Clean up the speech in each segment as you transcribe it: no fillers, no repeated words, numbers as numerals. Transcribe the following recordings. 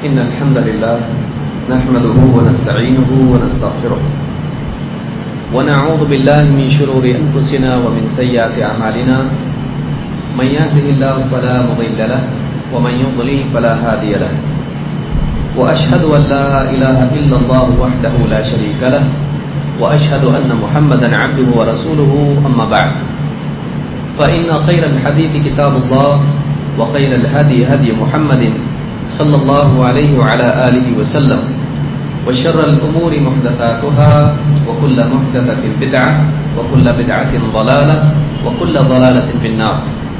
إن الحمد لله نحمده ونستعينه ونستغفره ونعوذ بالله من شرور أنفسنا ومن سيئات أعمالنا من يهده الله فلا مضل له ومن يضلل فلا هادي له وأشهد أن لا إله إلا الله وحده لا شريك له وأشهد أن محمدا عبده ورسوله أما بعد فإن خير الحديث كتاب الله وخير الهدي هدي محمد صلى الله عليه وعلى آله وسلم وشر الأمور محدثاتها وكل محدثة بدعة وكل بدعة ضلالة وكل ضلالة في النار.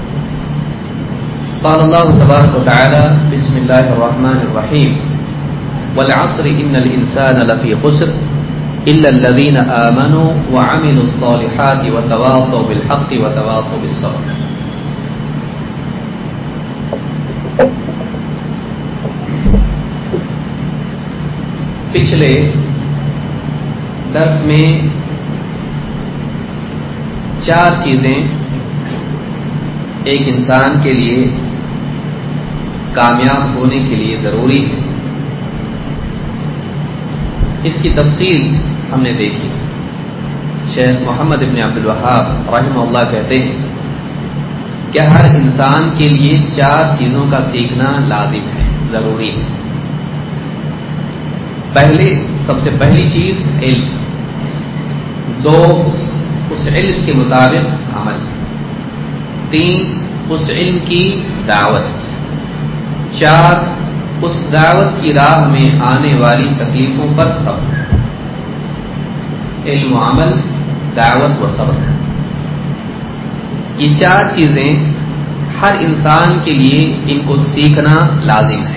قال الله تبارك وتعالى بسم الله الرحمن الرحيم والعصر إن الإنسان لفي خسر إلا الذين آمنوا وعملوا الصالحات وتواصوا بالحق وتواصوا بالصبر. پچھلے درس میں 4 چیزیں ایک انسان کے لیے کامیاب ہونے کے لیے ضروری ہے، اس کی تفصیل ہم نے دیکھی. شیخ محمد ابن عبد الوہاب رحمہ اللہ کہتے ہیں کہ ہر انسان کے لیے 4 چیزوں کا سیکھنا لازم ہے، ضروری ہے. سب سے پہلی چیز علم، 2 اس علم کے مطابق عمل، 3 اس علم کی دعوت، 4 اس دعوت کی راہ میں آنے والی تکلیفوں پر صبر. علم و عمل، دعوت و صبر، یہ 4 چیزیں ہر انسان کے لیے ان کو سیکھنا لازم ہے.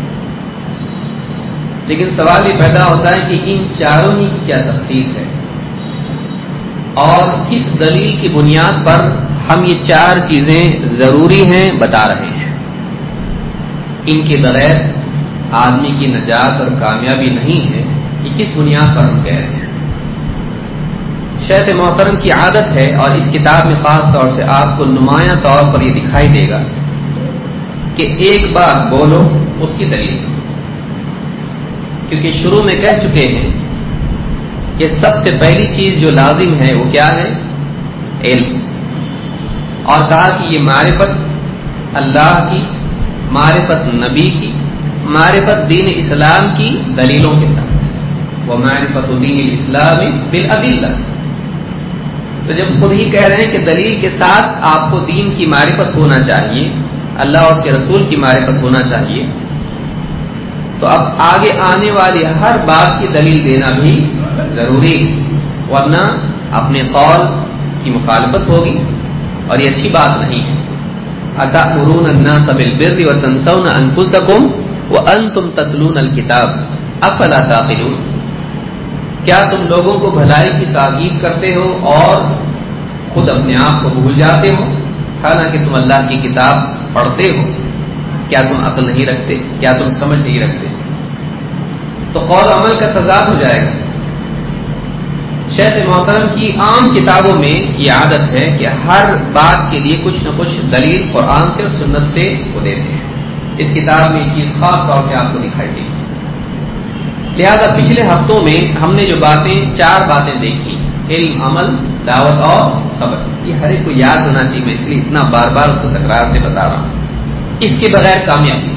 لیکن سوال یہ پیدا ہوتا ہے کہ ان چاروں ہی کی کیا تخصیص ہے اور کس دلیل کی بنیاد پر ہم یہ 4 چیزیں ضروری ہیں بتا رہے ہیں. ان کے بغیر آدمی کی نجات اور کامیابی نہیں ہے، یہ کس بنیاد پر ہم کہہ رہے ہیں. شیخ محترم کی عادت ہے اور اس کتاب میں خاص طور سے آپ کو نمایاں طور پر یہ دکھائی دے گا کہ ایک بات بولو اس کی دلیل، کیونکہ شروع میں کہہ چکے ہیں کہ سب سے پہلی چیز جو لازم ہے وہ کیا ہے؟ علم. اور کہا کہ یہ معرفت اللہ کی، معرفت نبی کی، معرفت دین اسلام کی دلیلوں کے ساتھ. وہ معرفت دین الاسلام بالادلہ. تو جب خود ہی کہہ رہے ہیں کہ دلیل کے ساتھ آپ کو دین کی معرفت ہونا چاہیے، اللہ اور اس کے رسول کی معرفت ہونا چاہیے، تو اب آگے آنے والی ہر بات کی دلیل دینا بھی ضروری ہے، ورنہ اپنے قول کی مخالفت ہوگی اور یہ اچھی بات نہیں ہے. أَتَأْمُرُونَ النَّاسَ بِالْبِرِّ وَتَنْسَوْنَ أَنفُسَكُمْ وَأَنْتُمْ تَتْلُونَ الْكِتَابَ أَفَلَا تَعْقِلُونَ. کیا تم لوگوں کو بھلائی کی تاکید کرتے ہو اور خود اپنے آپ کو بھول جاتے ہو، حالانکہ تم اللہ کی کتاب پڑھتے ہو؟ کیا تم عقل نہیں رکھتے؟ کیا تم سمجھ نہیں رکھتے؟ تو قول عمل کا تضاد ہو جائے گا. شیخ محترم کی عام کتابوں میں یہ عادت ہے کہ ہر بات کے لیے کچھ نہ کچھ دلیل قرآن سے اور سنت سے وہ دیتے ہیں. اس کتاب میں یہ چیز خاص طور سے آپ کو دکھائی دے گی. لہذا پچھلے ہفتوں میں ہم نے جو 4 باتیں دیکھی، علم، عمل، دعوت اور صبر، یہ ہر ایک کو یاد ہونا چاہیے. میں اس لیے اتنا بار بار اس کو تکرار سے بتا رہا ہوں. اس کے بغیر کامیابی.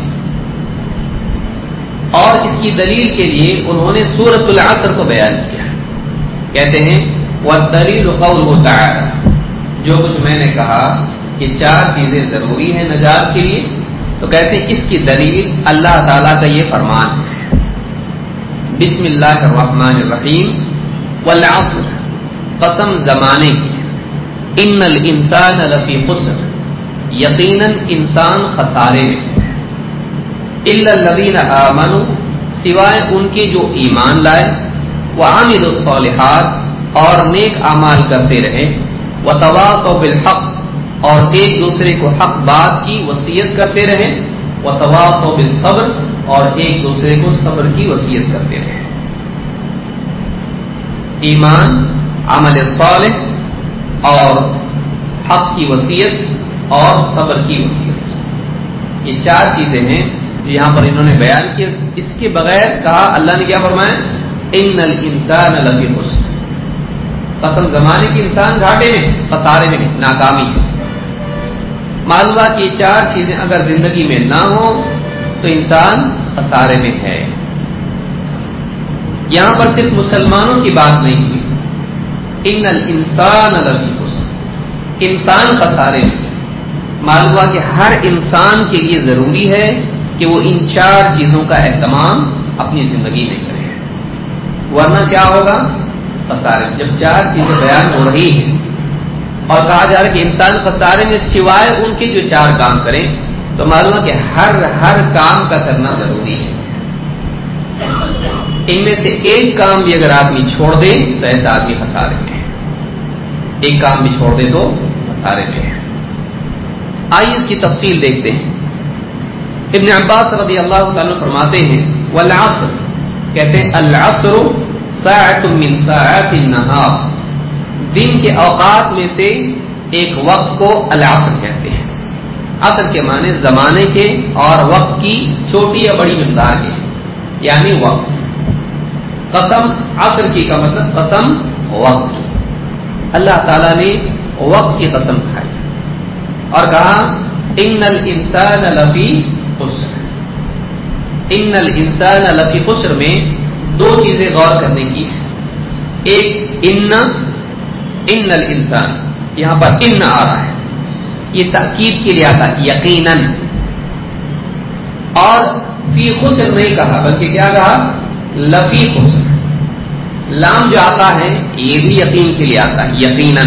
اور اس کی دلیل کے لیے انہوں نے سورۃ العصر کو بیان کیا. کہتے ہیں وَالدَّلِيلُ قَوْلُهُ تَعَالَى. جو کچھ میں نے کہا کہ 4 چیزیں ضروری ہیں نجات کے لیے، تو کہتے ہیں اس کی دلیل اللہ تعالیٰ کا یہ فرمان ہے. بسم اللہ الرحمن الرحیم والعصر، قسم زمانے کی، ان الانسان لفی خسر، یقیناً انسان خسارے میں، الا الذین آمنوا، سوائے ان کے جو ایمان لائے، وعملوا الصالحات، اور نیک اعمال کرتے رہے، وتواصوا بالحق، اور ایک دوسرے کو حق بات کی وصیت کرتے رہے، وتواصوا بالصبر، اور ایک دوسرے کو صبر کی وصیت کرتے رہے. ایمان، عمل صالح اور حق کی وصیت اور صبر کی وصیت، یہ 4 چیزیں ہیں یہاں پر انہوں نے بیان کیا، اس کے بغیر کہا اللہ نے کیا فرمایا، ان الانسان لفی خسر، قسم زمانے کی انسان گھاٹے میں، خسارے میں، ناکامی ہے۔ معلوم ہوا کہ یہ چار چیزیں اگر زندگی میں نہ ہو تو انسان خسارے میں ہے۔ یہاں پر صرف مسلمانوں کی بات نہیں ہوئی، ان الانسان لفی خسر، انسان خسارے میں۔ معلوم ہوا کہ ہر انسان کے لیے ضروری ہے کہ وہ ان چار چیزوں کا اہتمام اپنی زندگی میں کرے، ورنہ کیا ہوگا، خسارے۔ جب چار چیزیں بیان ہو رہی ہیں اور کہا جا رہا ہے کہ انسان خسارے میں سوائے ان کے جو چار کام کریں، تو معلوم ہے کہ ہر کام کا کرنا ضروری ہے۔ ان میں سے ایک کام بھی اگر آدمی چھوڑ دے تو ایسا آدمی خسارے میں ہے، ایک کام بھی چھوڑ دے تو خسارے میں ہے۔ آئیے اس کی تفصیل دیکھتے ہیں۔ ابن عباس رضی اللہ تعالیٰ فرماتے ہیں والعصر، کہتے ہیں العصر ساعۃ من ساعات النہار، دن کے اوقات میں سے ایک وقت کو العصر کہتے ہیں۔ عصر کے معنی زمانے کے اور وقت کی چھوٹی یا بڑی مقدار کے، یعنی وقت۔ قسم عصر کی کا مطلب قسم وقت کی، اللہ تعالیٰ نے وقت کی قسم کھائی اور کہا ان الانسان لفی خسر۔ ان الانسان لفی خسر میں دو چیزیں غور کرنے کی ہیں، ایک ان الانسان، یہاں پر ان آ رہا ہے، یہ تاکید کے لیے آتا ہے یقیناً، اور فی خسر نہیں کہا بلکہ کیا کہا، لفی خسر۔ لام جو آتا ہے یہ بھی یقین کے لیے آتا ہے یقیناً،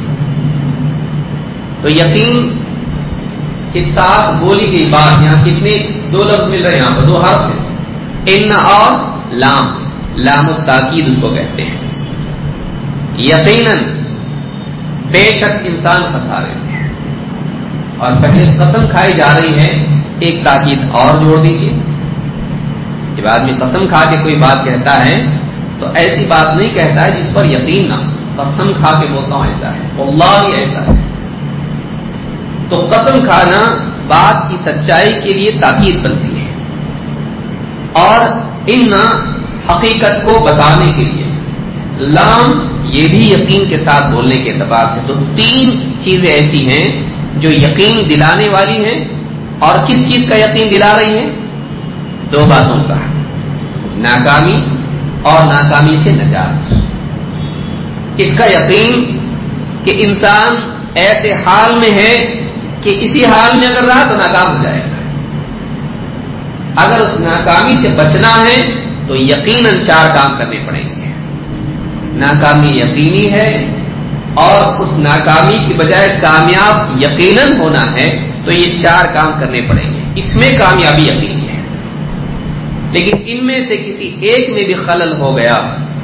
تو یقین کے ساتھ بولی گئی بات، یہاں کتنے دو لفظ مل رہے ہیں، یہاں پر دو حرف ہیں، ان اور لام، لام التاکید اس کو کہتے ہیں۔ یقیناً بے شک انسان خسارے میں ہے، اور پہلے قسم کھائی جا رہی ہے، ایک تاکید اور جوڑ دیجیے۔ جب آدمی قسم کھا کے کوئی بات کہتا ہے تو ایسی بات نہیں کہتا ہے جس پر یقین نہ، قسم کھا کے بولتا ہوں ایسا ہے، واللہ ہی ایسا ہے۔ تو قسم کھانا بات کی سچائی کے لیے تاکید بنتی ہے، اور ان حقیقت کو بتانے کے لیے لام یہ بھی یقین کے ساتھ بولنے کے اعتبار سے۔ تو تین چیزیں ایسی ہیں جو یقین دلانے والی ہیں، اور کس چیز کا یقین دلا رہی ہیں، دو باتوں کا، ناکامی اور ناکامی سے نجات۔ اس کا یقین کہ انسان ایسے حال میں ہے کہ اسی حال میں اگر رہا تو ناکام ہو جائے گا، اگر اس ناکامی سے بچنا ہے تو یقیناً چار کام کرنے پڑیں گے۔ ناکامی یقینی ہے اور اس ناکامی کی بجائے کامیاب یقیناً ہونا ہے، تو یہ چار کام کرنے پڑیں گے، اس میں کامیابی یقینی ہے۔ لیکن ان میں سے کسی ایک میں بھی خلل ہو گیا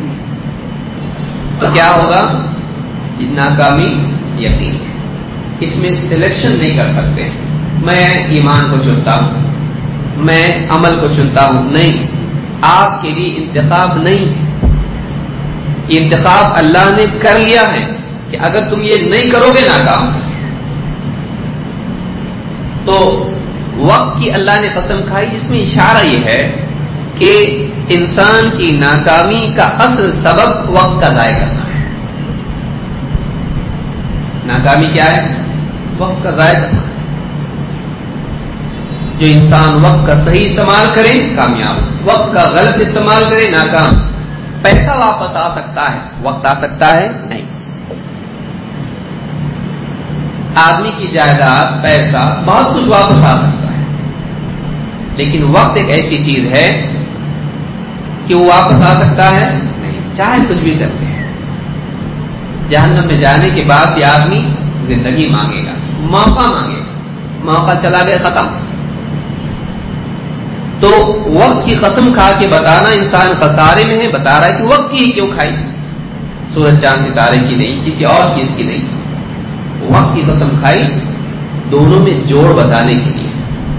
تو کیا ہوگا، ناکامی یقین ہے، اس میں سلیکشن نہیں کر سکتے، میں ایمان کو چنتا ہوں، میں عمل کو چنتا ہوں، نہیں، آپ کے لیے انتخاب نہیں ہے، یہ انتخاب اللہ نے کر لیا ہے کہ اگر تم یہ نہیں کرو گے ناکام۔ تو وقت کی اللہ نے قسم کھائی، جس میں اشارہ یہ ہے کہ انسان کی ناکامی کا اصل سبب وقت کا ضائع کرنا ہے۔ ناکامی کیا ہے، وقت کا ضائع کرنا ہے۔ جو انسان وقت کا صحیح استعمال کرے کامیاب، وقت کا غلط استعمال کرے ناکام۔ پیسہ واپس آ سکتا ہے، وقت آ سکتا ہے نہیں۔ آدمی کی جائیداد، پیسہ، بہت کچھ واپس آ سکتا ہے، لیکن وقت ایک ایسی چیز ہے کہ وہ واپس آ سکتا ہے نہیں، چاہے کچھ بھی کرتے ہیں۔ جہنم میں جانے کے بعد بھی آدمی زندگی مانگے گا، موقع مانگے گا، موقع چلا گیا ختم۔ تو وقت کی قسم کھا کے بتانا انسان خسارے میں ہے، بتا رہا ہے کہ وقت کی کیوں کھائی، سورج چاند ستارے کی نہیں، کسی اور چیز کی نہیں، وقت کی قسم کھائی، دونوں میں جوڑ بتانے کے لیے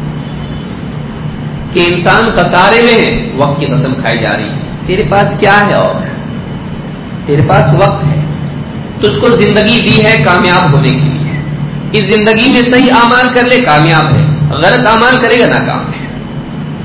کہ انسان خسارے میں ہے، وقت کی قسم کھائی جا رہی ہے۔ تیرے پاس کیا ہے، اور تیرے پاس وقت ہے، تجھ کو زندگی دی ہے کامیاب ہونے کے لیے، اس زندگی میں صحیح اعمال کر لے کامیاب ہے، غلط اعمال کرے گا ناکام ہے۔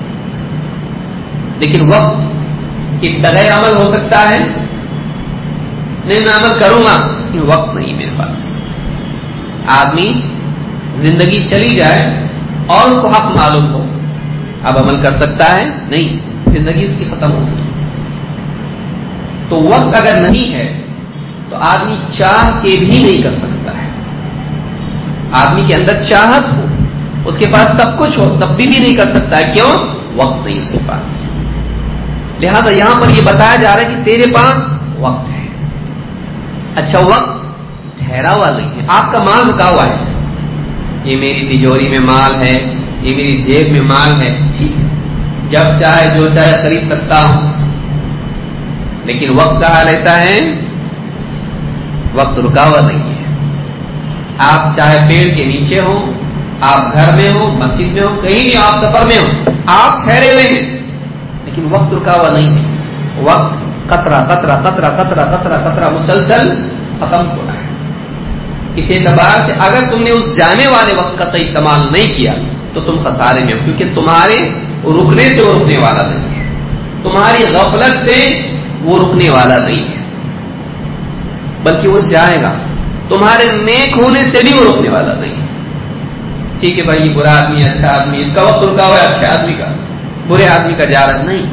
لیکن وقت کے بغیر عمل ہو سکتا ہے؟ نہیں، میں عمل کروں گا لیکن وقت نہیں میرے پاس. آدمی زندگی چلی جائے اور اس کو حق معلوم ہو، اب عمل کر سکتا ہے؟ نہیں، زندگی اس کی ختم ہو گئی. تو وقت اگر نہیں ہے تو آدمی چاہ کے بھی نہیں کر سکتا ہے. آدمی کے اندر چاہت ہو، اس کے پاس سب کچھ ہو، تب بھی نہیں کر سکتا ہے. کیوں؟ وقت نہیں اس کے پاس. لہذا یہاں پر یہ بتایا جا رہا ہے کہ تیرے پاس وقت ہے. اچھا، وقت ٹھہرا ہوا نہیں ہے. آپ کا مال رکا ہوا ہے، یہ میری تجوری میں مال ہے، یہ میری جیب میں مال ہے، ٹھیک ہے، جب چاہے جو چاہے خرید سکتا ہوں. لیکن وقت کا حال ایسا ہے، وقت رکا ہوا نہیں ہے. آپ چاہے پیڑ کے نیچے ہو، آپ گھر میں ہو، مسجد میں ہو، کہیں بھی آپ سفر میں ہو، آپ ٹھہرے ہوئے ہیں لیکن وقت رکا ہوا نہیں ہے. وقت قطرہ قطرہ قطرہ قطرہ قطرہ قطرہ مسلسل ختم ہو رہا ہے. اس اعتبار سے اگر تم نے اس جانے والے وقت کا صحیح استعمال نہیں کیا تو تم خسارے میں ہو، کیونکہ تمہارے رکنے سے وہ رکنے والا نہیں ہے، تمہاری غفلت سے وہ رکنے والا نہیں ہے، بلکہ وہ جائے گا. تمہارے نیک ہونے سے بھی وہ رکنے والا نہیں ہے. ٹھیک ہے بھائی، یہ برا آدمی اچھا آدمی، اس کا وقت رکا ہوا ہے، اچھے آدمی کا برے آدمی کا جا رہا نہیں.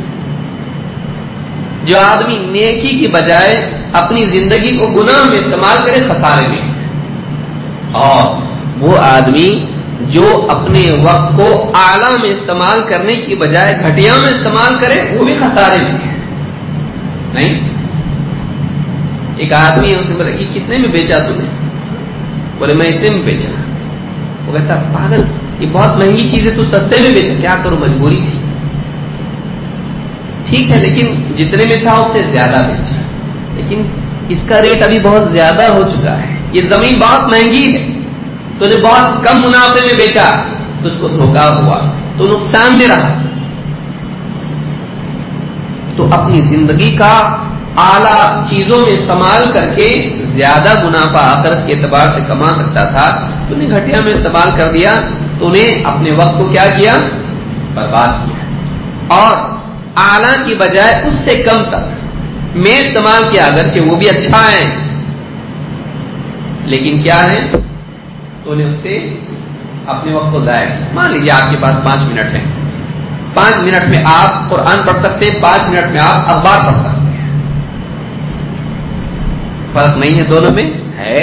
جو آدمی نیکی کی بجائے اپنی زندگی کو گناہ میں استعمال کرے خسارے میں، اور وہ آدمی جو اپنے وقت کو اعلیٰ میں استعمال کرنے کی بجائے گھٹیا میں استعمال کرے وہ بھی خسارے میں ہے. نہیں، ایک آدمی ہے، اس نے بولا یہ کتنے میں بیچا تم نے؟ بولے میں اتنے میں بیچا. وہ کہتا پاگل، یہ بہت مہنگی چیز ہے، تو سستے میں بیچا. کیا کروں، مجبوری تھی. ٹھیک ہے، لیکن جتنے میں تھا اس سے زیادہ بیچا، لیکن اس کا ریٹ ابھی بہت زیادہ ہو چکا ہے، یہ زمین بہت مہنگی ہے، تو نے بہت کم منافع میں بیچا، تو اس کو دھوکہ ہوا، تو نقصان میں رہا. تو اپنی زندگی کا اعلیٰ چیزوں میں استعمال کر کے زیادہ منافع آخرت کے اعتبار سے کما سکتا تھا، تو نے گھٹیا میں استعمال کر دیا، تو نے اپنے وقت کو کیا کیا؟ برباد کیا. اور اعلیٰ کی بجائے اس سے کم تک میں استعمال کیا، اگرچہ وہ بھی اچھا ہے لیکن کیا ہے، تو نے اس سے اپنے وقت کو ضائع کیا. مان لیجیے آپ کے پاس 5 منٹ ہیں، 5 منٹ میں آپ قرآن پڑھ سکتے ہیں، 5 منٹ میں آپ اخبار پڑھ سکتے ہیں. فرق نہیں ہے دونوں میں؟ ہے.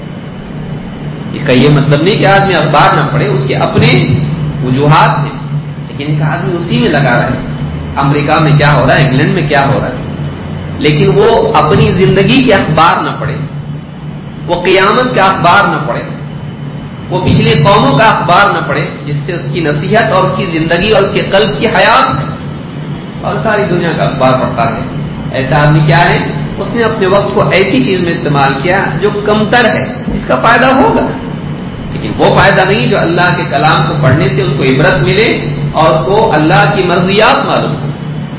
اس کا یہ مطلب نہیں کہ آدمی اخبار نہ پڑھے، اس کے اپنے وجوہات ہیں، لیکن ایک آدمی اسی میں لگا رہا ہے. امریکہ میں کیا ہو رہا ہے، انگلینڈ میں کیا ہو رہا ہے، لیکن وہ اپنی زندگی کے اخبار نہ پڑھے، وہ قیامت کا اخبار نہ پڑھے، وہ پچھلے قوموں کا اخبار نہ پڑھے جس سے اس کی نصیحت اور اس کی زندگی اور اس کے قلب کی حیات ہے، اور ساری دنیا کا اخبار پڑھتا ہے. ایسا آدمی کیا ہے؟ اس نے اپنے وقت کو ایسی چیز میں استعمال کیا جو کمتر ہے، جس کا فائدہ ہوگا، لیکن وہ فائدہ نہیں جو اللہ کے کلام کو پڑھنے سے اس کو عبرت ملے اور اس کو اللہ کی مرضیات معلوم ہو.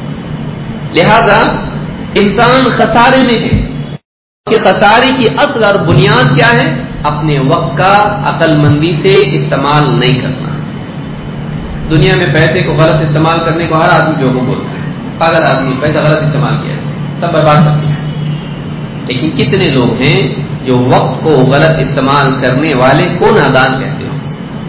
لہذا انسان خسارے میں ہے کہ خسارے کی اصل اور بنیاد کیا ہے؟ اپنے وقت کا عقل مندی سے استعمال نہیں کرنا. دنیا میں پیسے کو غلط استعمال کرنے کو ہر آدمی جو وہ بولتا ہے، پاگل آدمی، پیسہ غلط استعمال کیا ہے، سب برباد کر دیا. لیکن کتنے لوگ ہیں جو وقت کو غلط استعمال کرنے والے کو نادان کہتے ہو؟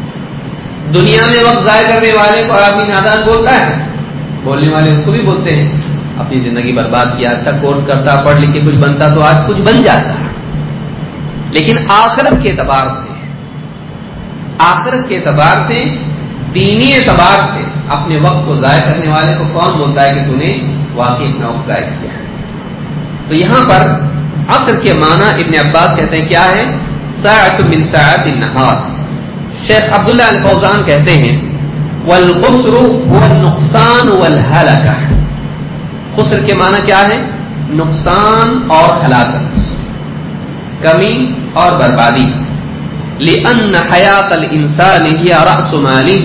دنیا میں وقت ضائع کرنے والے کو آدمی نادان بولتا ہے، بولنے والے اس کو بھی بولتے ہیں اپنی زندگی برباد کیا، اچھا کورس کرتا، پڑھ لکھ کے کچھ بنتا تو آج کچھ بن جاتا. لیکن آخرت کے اعتبار سے، آخرت کے اعتبار سے، دینی اعتبار سے اپنے وقت کو ضائع کرنے والے کو کون بولتا ہے کہ تو نے واقعی اتنا وقت ضائع کیا ہے؟ تو یہاں پر عصر کے معنی ابن عباس کہتے ہیں کیا ہے؟ ساعۃ من ساعات النہار. شیخ عبداللہ الفوزان کہتے ہیں والقصر هو النقصان والہلکہ. خسر کے معنی کیا ہے؟ نقصان اور ہلاکت، کمی اور بربادی. لأن حیات الانسان ہی رأس مالہ.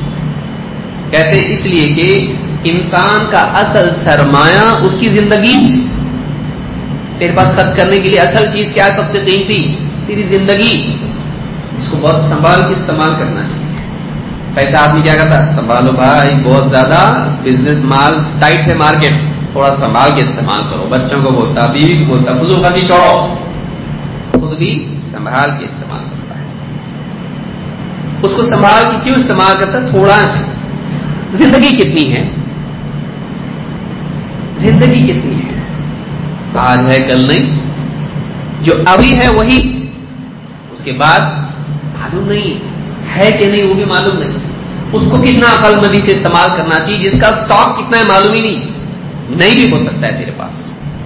کہتے ہیں اس لیے کہ انسان کا اصل سرمایہ اس کی زندگی. تیرے پاس خرچ کرنے کے لیے اصل چیز کیا ہے؟ سب سے قیمتی تیری زندگی. اس کو بہت سنبھال کے استعمال کرنا چاہیے. پیسہ آدمی کیا کرتا ہے؟ سنبھالو بھائی، بہت زیادہ بزنس مال ٹائٹ ہے مارکیٹ، تھوڑا سنبھال کے استعمال کرو. بچوں کو بولتا، بیوی کو بولتا، فضول خرچی چھوڑو. خود بھی سنبھال کے استعمال کرتا ہے. اس کو سنبھال کے کیوں استعمال کرتا ہے؟ تھوڑا. زندگی کتنی ہے؟ زندگی کتنی ہے؟ آج ہے کل نہیں. جو ابھی ہے وہی، اس کے بعد معلوم نہیں ہے کہ نہیں، وہ بھی معلوم نہیں. اس کو کتنا عقل مندی سے استعمال کرنا چاہیے. جس کا سٹاک کتنا ہے معلوم ہی نہیں بھی ہو سکتا ہے تیرے پاس.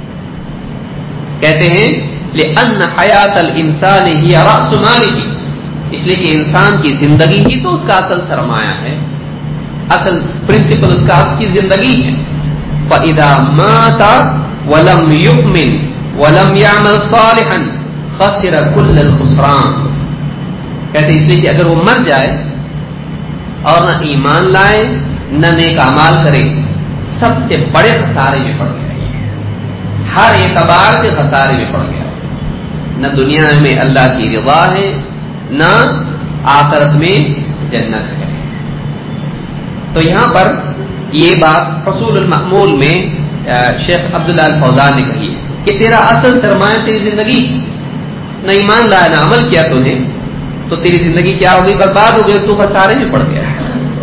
کہتے ہیں لأن حیات الانسان ہی رأس مالہ، اس لیے کہ انسان کی زندگی ہی تو اس کا اصل سرمایہ ہے، اصل پرنسپل اس کا اس کی زندگی ہے. فَإِذَا مَاتَ وَلَمْ يُؤْمِنْ وَلَمْ يَعْمَلْ صَالِحًا خَسِرَ كُلَّ الْخُسْرَانِ. کہتے ہیں اس لیے کہ اگر وہ مر جائے اور نہ ایمان لائے نہ نیک اعمال کرے، سب سے بڑے خسارے میں پڑ گیا. ہر اعتبار سے خسارے میں پڑ گیا. نہ دنیا میں اللہ کی رضا ہے، نہ آخرت میں جنت ہے. تو یہاں پر یہ بات حصول المأمول میں شیخ عبداللہ الفوزان نے کہی ہے کہ تیرا اصل سرمایہ تیری زندگی. نہ ایمان لایا نہ عمل کیا تو نے، تو تیری زندگی کیا ہو گئی؟ برباد ہو گئی، تو خسارے میں پڑ گیا ہے.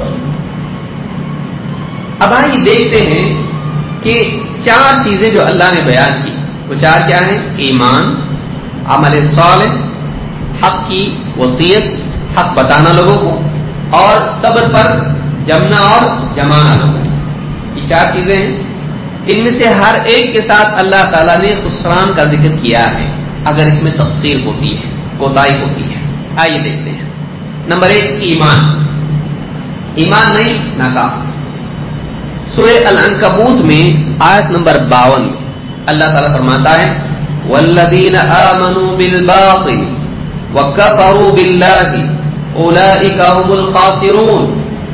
اب آئیے دیکھتے ہیں کہ چار چیزیں جو اللہ نے بیان کی، وہ چار کیا ہیں؟ ایمان، عمل صالح، حق کی وصیت، حق بتانا لوگوں کو، اور صبر پر جمنا اور جمانا لوگوں کو. یہ چار چیزیں ہیں. ان میں سے ہر ایک کے ساتھ اللہ تعالیٰ نے خسران کا ذکر کیا ہے اگر اس میں تقصیر ہوتی ہے، کوتاہی ہوتی ہے. آئیے دیکھتے ہیں. نمبر 1 ایمان. ایمان نہیں، ناکام. سورہ العنکبوت میں آیت نمبر 52 میں اللہ تعالیٰ فرماتا ہے والذین آمنوا بالباطل وکفروا باللہ اولئک هم الخاسرون.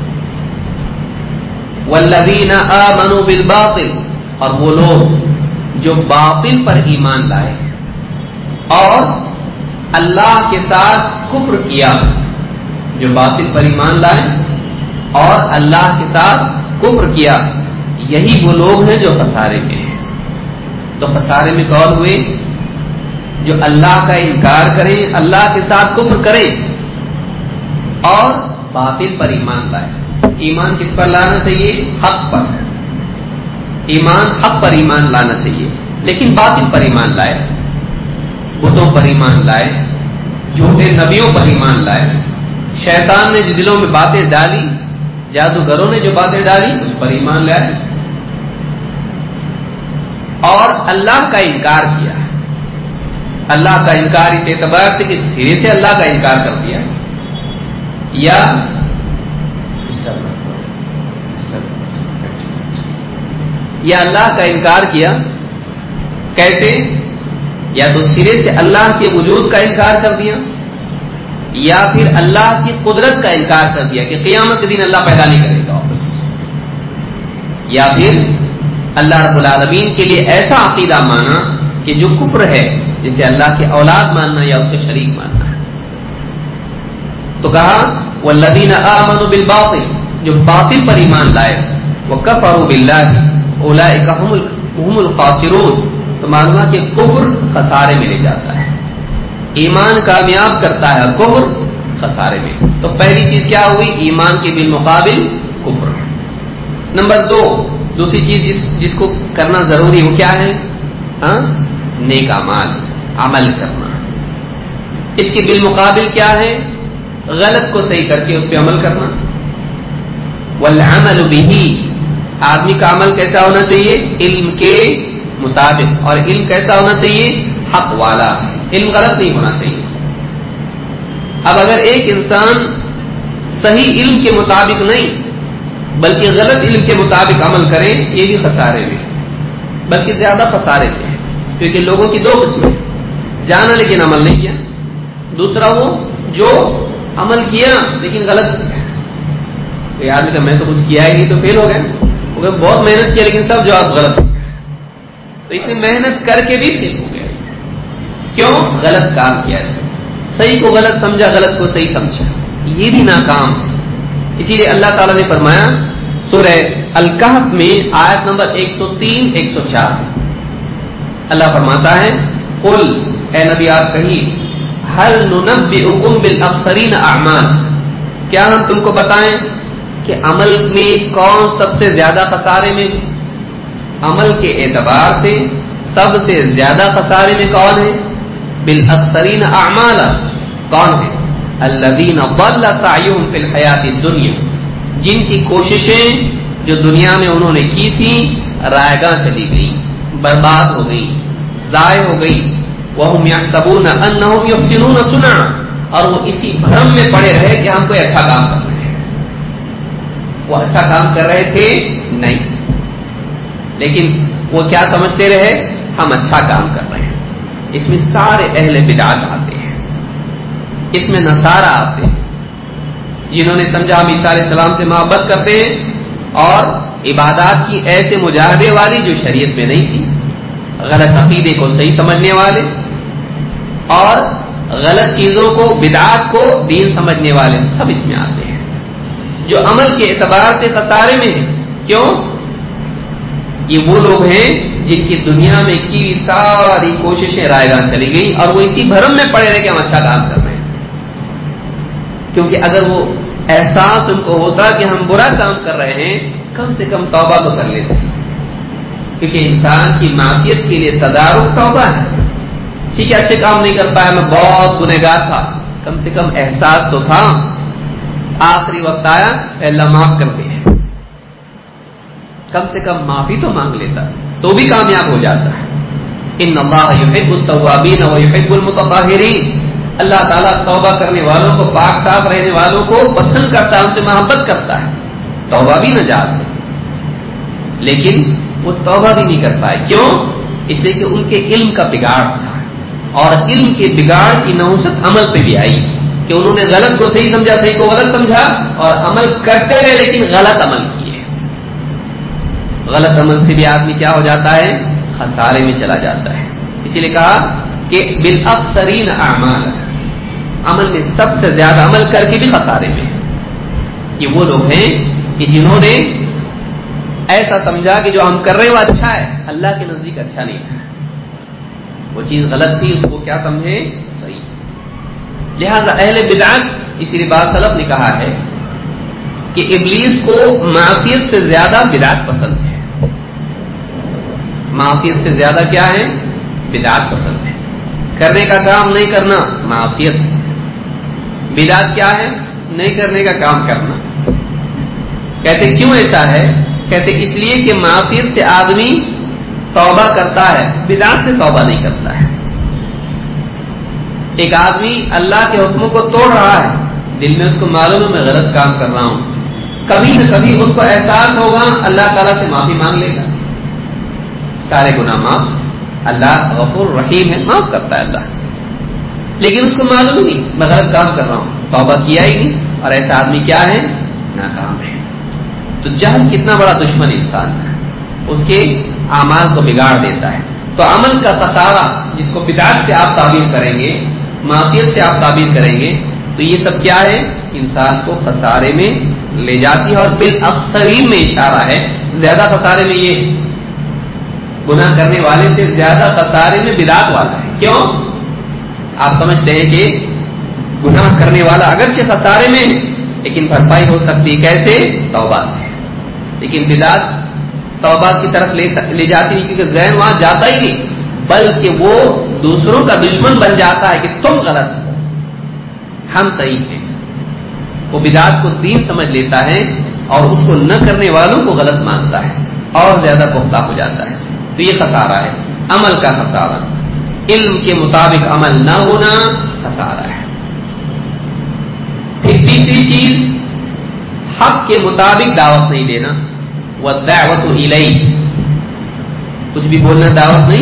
والذین آمنوا بالباطل، اور وہ لوگ جو باطل پر ایمان لائے اور اللہ کے ساتھ کفر کیا. جو باطل پر ایمان لائے اور اللہ کے ساتھ کفر کیا، یہی وہ لوگ ہیں جو خسارے میں ہیں. تو خسارے میں کون ہوئے؟ جو اللہ کا انکار کریں، اللہ کے ساتھ کفر کریں اور باطل پر ایمان لائے. ایمان کس پر لانا چاہیے؟ حق پر. ایمان حق پر ایمان لانا چاہیے، لیکن باطل پر ایمان لائے، بتوں پر ایمان لائے، جھوٹے نبیوں پر ایمان لائے، شیطان نے جو دلوں میں باتیں ڈالی، جادوگروں نے جو باتیں ڈالی اس پر ایمان لائے، اور اللہ کا انکار کیا. اللہ کا انکار اس اعتبار سے کہ سرے سے اللہ کا انکار کر دیا، یا اللہ کا انکار کیا. کیسے؟ یا تو سرے سے اللہ کے وجود کا انکار کر دیا، یا پھر اللہ کی قدرت کا انکار کر دیا کہ قیامت کے دن اللہ پیدا نہیں کرے گا واپس، یا پھر اللہ رب العالمین کے لیے ایسا عقیدہ مانا کہ جو کفر ہے، جسے اللہ کے اولاد ماننا یا اس کے شریک ماننا ہے. تو کہا والذین آمنوا بالباطل، جو باطل پر ایمان لائے، وکفروا باللہ اولئک هم الخاسرون. تو معلوم ہے کہ کفر خسارے میں لے جاتا ہے، ایمان کامیاب کرتا ہے اور کفر خسارے میں. تو پہلی چیز کیا ہوئی؟ ایمان کے بالمقابل کفر. نمبر 2، دوسری چیز جس کو کرنا ضروری وہ کیا ہے؟ نیک اعمال، عمل کرنا. اس کے بالمقابل کیا ہے؟ غلط کو صحیح کر کے اس پہ عمل کرنا. والعمل به، آدمی کا عمل کیسا ہونا چاہیے؟ علم کے مطابق. اور علم کیسا ہونا چاہیے؟ حق والا. علم غلط نہیں ہونا چاہیے. اب اگر ایک انسان صحیح علم کے مطابق نہیں بلکہ غلط علم کے مطابق عمل کریں، یہ بھی خسارے میں، بلکہ زیادہ خسارے میں ہے. کیونکہ لوگوں کی دو قسمیں، جانا لیکن عمل نہیں کیا، دوسرا وہ جو عمل کیا لیکن غلط کیا. تو یاد رکھا میں تو کچھ کیا ہی نہیں تو فیل ہو گیا، بہت محنت کیا لیکن سب جواب غلط ہو گیا. تو اس نے محنت کر کے بھی فیل ہو گیا. کیوں؟ غلط کام کیا ہے. صحیح کو غلط سمجھا، غلط کو صحیح سمجھا، یہ بھی ناکام. اسی لیے اللہ تعالیٰ نے فرمایا سورہ الکہف میں آیت نمبر 103 104 اللہ فرماتا ہے قل اے نبی آپ کہیے هل ننبئکم بالاخسرین اعمال، کیا ہم تم کو بتائیں کہ عمل میں کون سب سے زیادہ خسارے میں، عمل کے اعتبار سے سب سے زیادہ خسارے میں کون ہے؟ بالاخسرین اعمال کون ہے؟ الذین ضل سعیہم فی الحیات الدنیا، جن کی کوششیں جو دنیا میں انہوں نے کی تھی رائگاں چلی گئی، برباد ہو گئی، ضائع ہو گئی، وَهُمْ يَحْسَبُونَ أَنَّهُمْ يُحْسِنُونَ صُنْعًا، اور وہ اسی بھرم میں پڑے رہے کہ ہم کوئی اچھا کام کر رہے ہیں. وہ اچھا کام کر رہے تھے نہیں، لیکن وہ کیا سمجھتے رہے؟ ہم اچھا کام کر رہے ہیں. اس میں سارے اہل بدعت آتے ہیں، اس میں نصارہ آتے ہیں جنہوں نے سمجھا ہم عیسیٰ علیہ السلام سے محبت کرتے ہیں، اور عبادات کی ایسے مجاہدے والی جو شریعت میں نہیں تھی، غلط عقیدے کو صحیح سمجھنے والے اور غلط چیزوں کو بدعات کو دین سمجھنے والے سب اس میں آتے ہیں، جو عمل کے اعتبار سے خسارے میں ہیں. کیوں؟ یہ وہ لوگ ہیں جن کی دنیا میں کی ساری کوششیں رائگاں چلی گئی اور وہ اسی بھرم میں پڑے رہے کہ ہم اچھا کام کر رہے ہیں. کیونکہ اگر وہ احساس ان کو ہوتا کہ ہم برا کام کر رہے ہیں کم سے کم توبہ تو کر لیتے ہیں، کیونکہ انسان کی معصیت کے لیے تدارک توبہ ہے. ٹھیک ہے اچھے کام نہیں کر پایا، میں بہت گنہگار تھا، کم سے کم احساس تو تھا. آخری وقت آیا اللہ معاف کر دے، کم سے کم معافی تو مانگ لیتا تو بھی کامیاب ہو جاتا ہے. ان اللہ یحب التوابین ویحب المتطہرین، اللہ تعالیٰ توبہ کرنے والوں کو، پاک صاف رہنے والوں کو پسند کرتا ہے، ان سے محبت کرتا ہے. توبہ بھی نجات ہے، لیکن وہ توبہ بھی نہیں کر پائے. کیوں؟ اس لیے کہ ان کے علم کا بگاڑ تھا، اور علم کے بگاڑ کی نحوست عمل پہ بھی آئی کہ انہوں نے غلط کو صحیح سمجھا، صحیح کو غلط سمجھا، اور عمل کرتے رہے لیکن غلط عمل کیے. غلط عمل سے بھی آدمی کیا ہو جاتا ہے؟ خسارے میں چلا جاتا ہے. اسی لیے کہا کہ بالاخسرین اعمال، عمل میں سب سے زیادہ عمل کر کے بھی خسارے میں. یہ وہ لوگ ہیں کہ جنہوں نے ایسا سمجھا کہ جو ہم کر رہے ہیں وہ اچھا ہے، اللہ کے نزدیک اچھا نہیں تھا، وہ چیز غلط تھی، اس کو کیا سمجھے؟ صحیح. لہذا اہل بدعت، اسی لیے بعض سلف نے کہا ہے کہ ابلیس کو معصیت سے زیادہ بدعت پسند ہے. معصیت سے زیادہ کیا ہے؟ بدعت پسند ہے. کرنے کا کام نہیں کرنا معصیت ہے. بدعت کیا ہے؟ نہیں کرنے کا کام کرنا. کہتے کیوں ایسا ہے؟ کہتے اس لیے کہ معصیت سے آدمی توبہ کرتا ہے، بدعت سے توبہ نہیں کرتا ہے. ایک آدمی اللہ کے حکموں کو توڑ رہا ہے، دل میں اس کو معلوم ہے میں غلط کام کر رہا ہوں، کبھی نہ کبھی اس کو احساس ہوگا، اللہ تعالیٰ سے معافی مانگ لے گا، سارے گناہ معاف، اللہ غفور رحیم ہے، معاف کرتا ہے اللہ. لیکن اس کو معلوم ہی نہیں میں غلط کام کر رہا ہوں، توبہ کیا ہی نہیں، اور ایسا آدمی کیا ہے؟ ناکام ہے. تو جہل کتنا بڑا دشمن انسان ہے، اس کے اعمال کو بگاڑ دیتا ہے. تو عمل کا خسارہ جس کو بدعت سے آپ تعبیر کریں گے، معصیت سے آپ تعبیر کریں گے، تو یہ سب کیا ہے؟ انسان کو خسارے میں لے جاتی ہے. اور بالاخسرین میں اشارہ ہے، زیادہ خسارے میں یہ گناہ کرنے والے سے زیادہ خسارے میں بدعت والا ہے. کیوں؟ آپ سمجھتے ہیں کہ گناہ کرنے والا اگرچہ خسارے میں ہے لیکن بھرپائی ہو سکتی کیسے؟ توبہ سے. لیکن بدعت توبہ کی طرف لے جاتی نہیں، کیونکہ ذہن وہاں جاتا ہی نہیں، بلکہ وہ دوسروں کا دشمن بن جاتا ہے کہ تم غلط ہو، ہم صحیح ہیں. وہ بدعت کو دین سمجھ لیتا ہے اور اس کو نہ کرنے والوں کو غلط مانتا ہے اور زیادہ پختہ ہو جاتا ہے. تو یہ خسارہ ہے، عمل کا خسارہ. علم کے مطابق عمل نہ ہونا خسارہ ہے. پھر تیسری چیز، حق کے مطابق دعوت نہیں دینا. وَالدَّعْوَةُ إِلَيْهِ، کچھ بھی بولنا دعوت نہیں.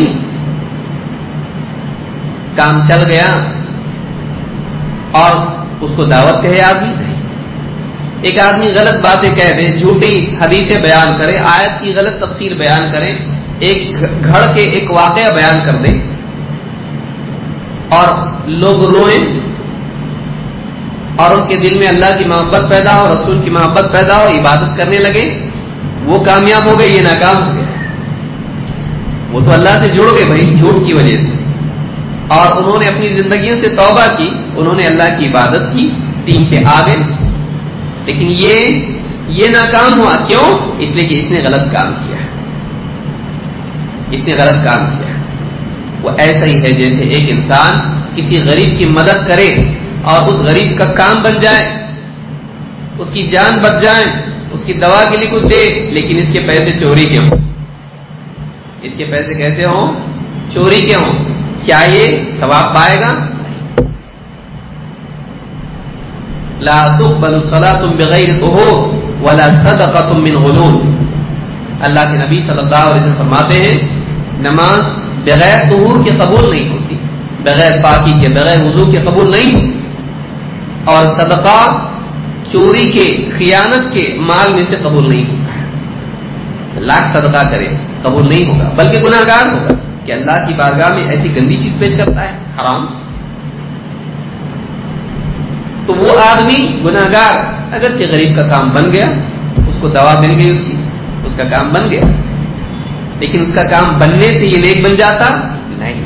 کام چل گیا اور اس کو دعوت کہے آدمی نہیں. ایک آدمی غلط باتیں کہہ دے، جھوٹی حدیثیں بیان کرے، آیت کی غلط تفسیر بیان کرے، ایک گھڑ کے ایک واقعہ بیان کر دے اور لوگ روئیں اور ان کے دل میں اللہ کی محبت پیدا ہو, رسول کی محبت پیدا ہو, عبادت کرنے لگے, وہ کامیاب ہو گئے, یہ ناکام ہو گئے. وہ تو اللہ سے جڑ گئے بھائی جھوٹ کی وجہ سے, اور انہوں نے اپنی زندگیوں سے توبہ کی, انہوں نے اللہ کی عبادت کی, دین پہ آ گئے. لیکن یہ ناکام ہوا کیوں؟ اس لیے کہ اس نے غلط کام کیا, اس نے غلط کام کیا. وہ ایسا ہی ہے جیسے ایک انسان کسی غریب کی مدد کرے اور اس غریب کا کام بن جائے, اس کی جان بچ جائے, اس کی دوا کے لیے کچھ دے, لیکن اس کے پیسے چوری کے ہوں. اس کے پیسے کیسے ہوں؟ چوری کے ہوں. کیا یہ ثواب پائے گا؟ لا تقبل صلاة بغیر طہور ولا صدقة من غلول. اللہ کے نبی صلی اللہ علیہ وسلم فرماتے ہیں نماز بغیر طہور کے قبول نہیں ہوتی, بغیر پاکی کے, بغیر وضو کے قبول نہیں ہوتی, اور صدقہ چوری کے, خیانت کے مال میں سے قبول نہیں ہوتا. لاکھ صدقہ کرے قبول نہیں ہوگا, بلکہ گناہگار ہوگا کہ اللہ کی بارگاہ میں ایسی گندی چیز پیش کرتا ہے, حرام. تو وہ آدمی گناہگار, اگرچہ غریب کا کام بن گیا, اس کو دوا مل گئی, اس کا کام بن گیا, لیکن اس کا کام بننے سے یہ نیک بن جاتا نہیں,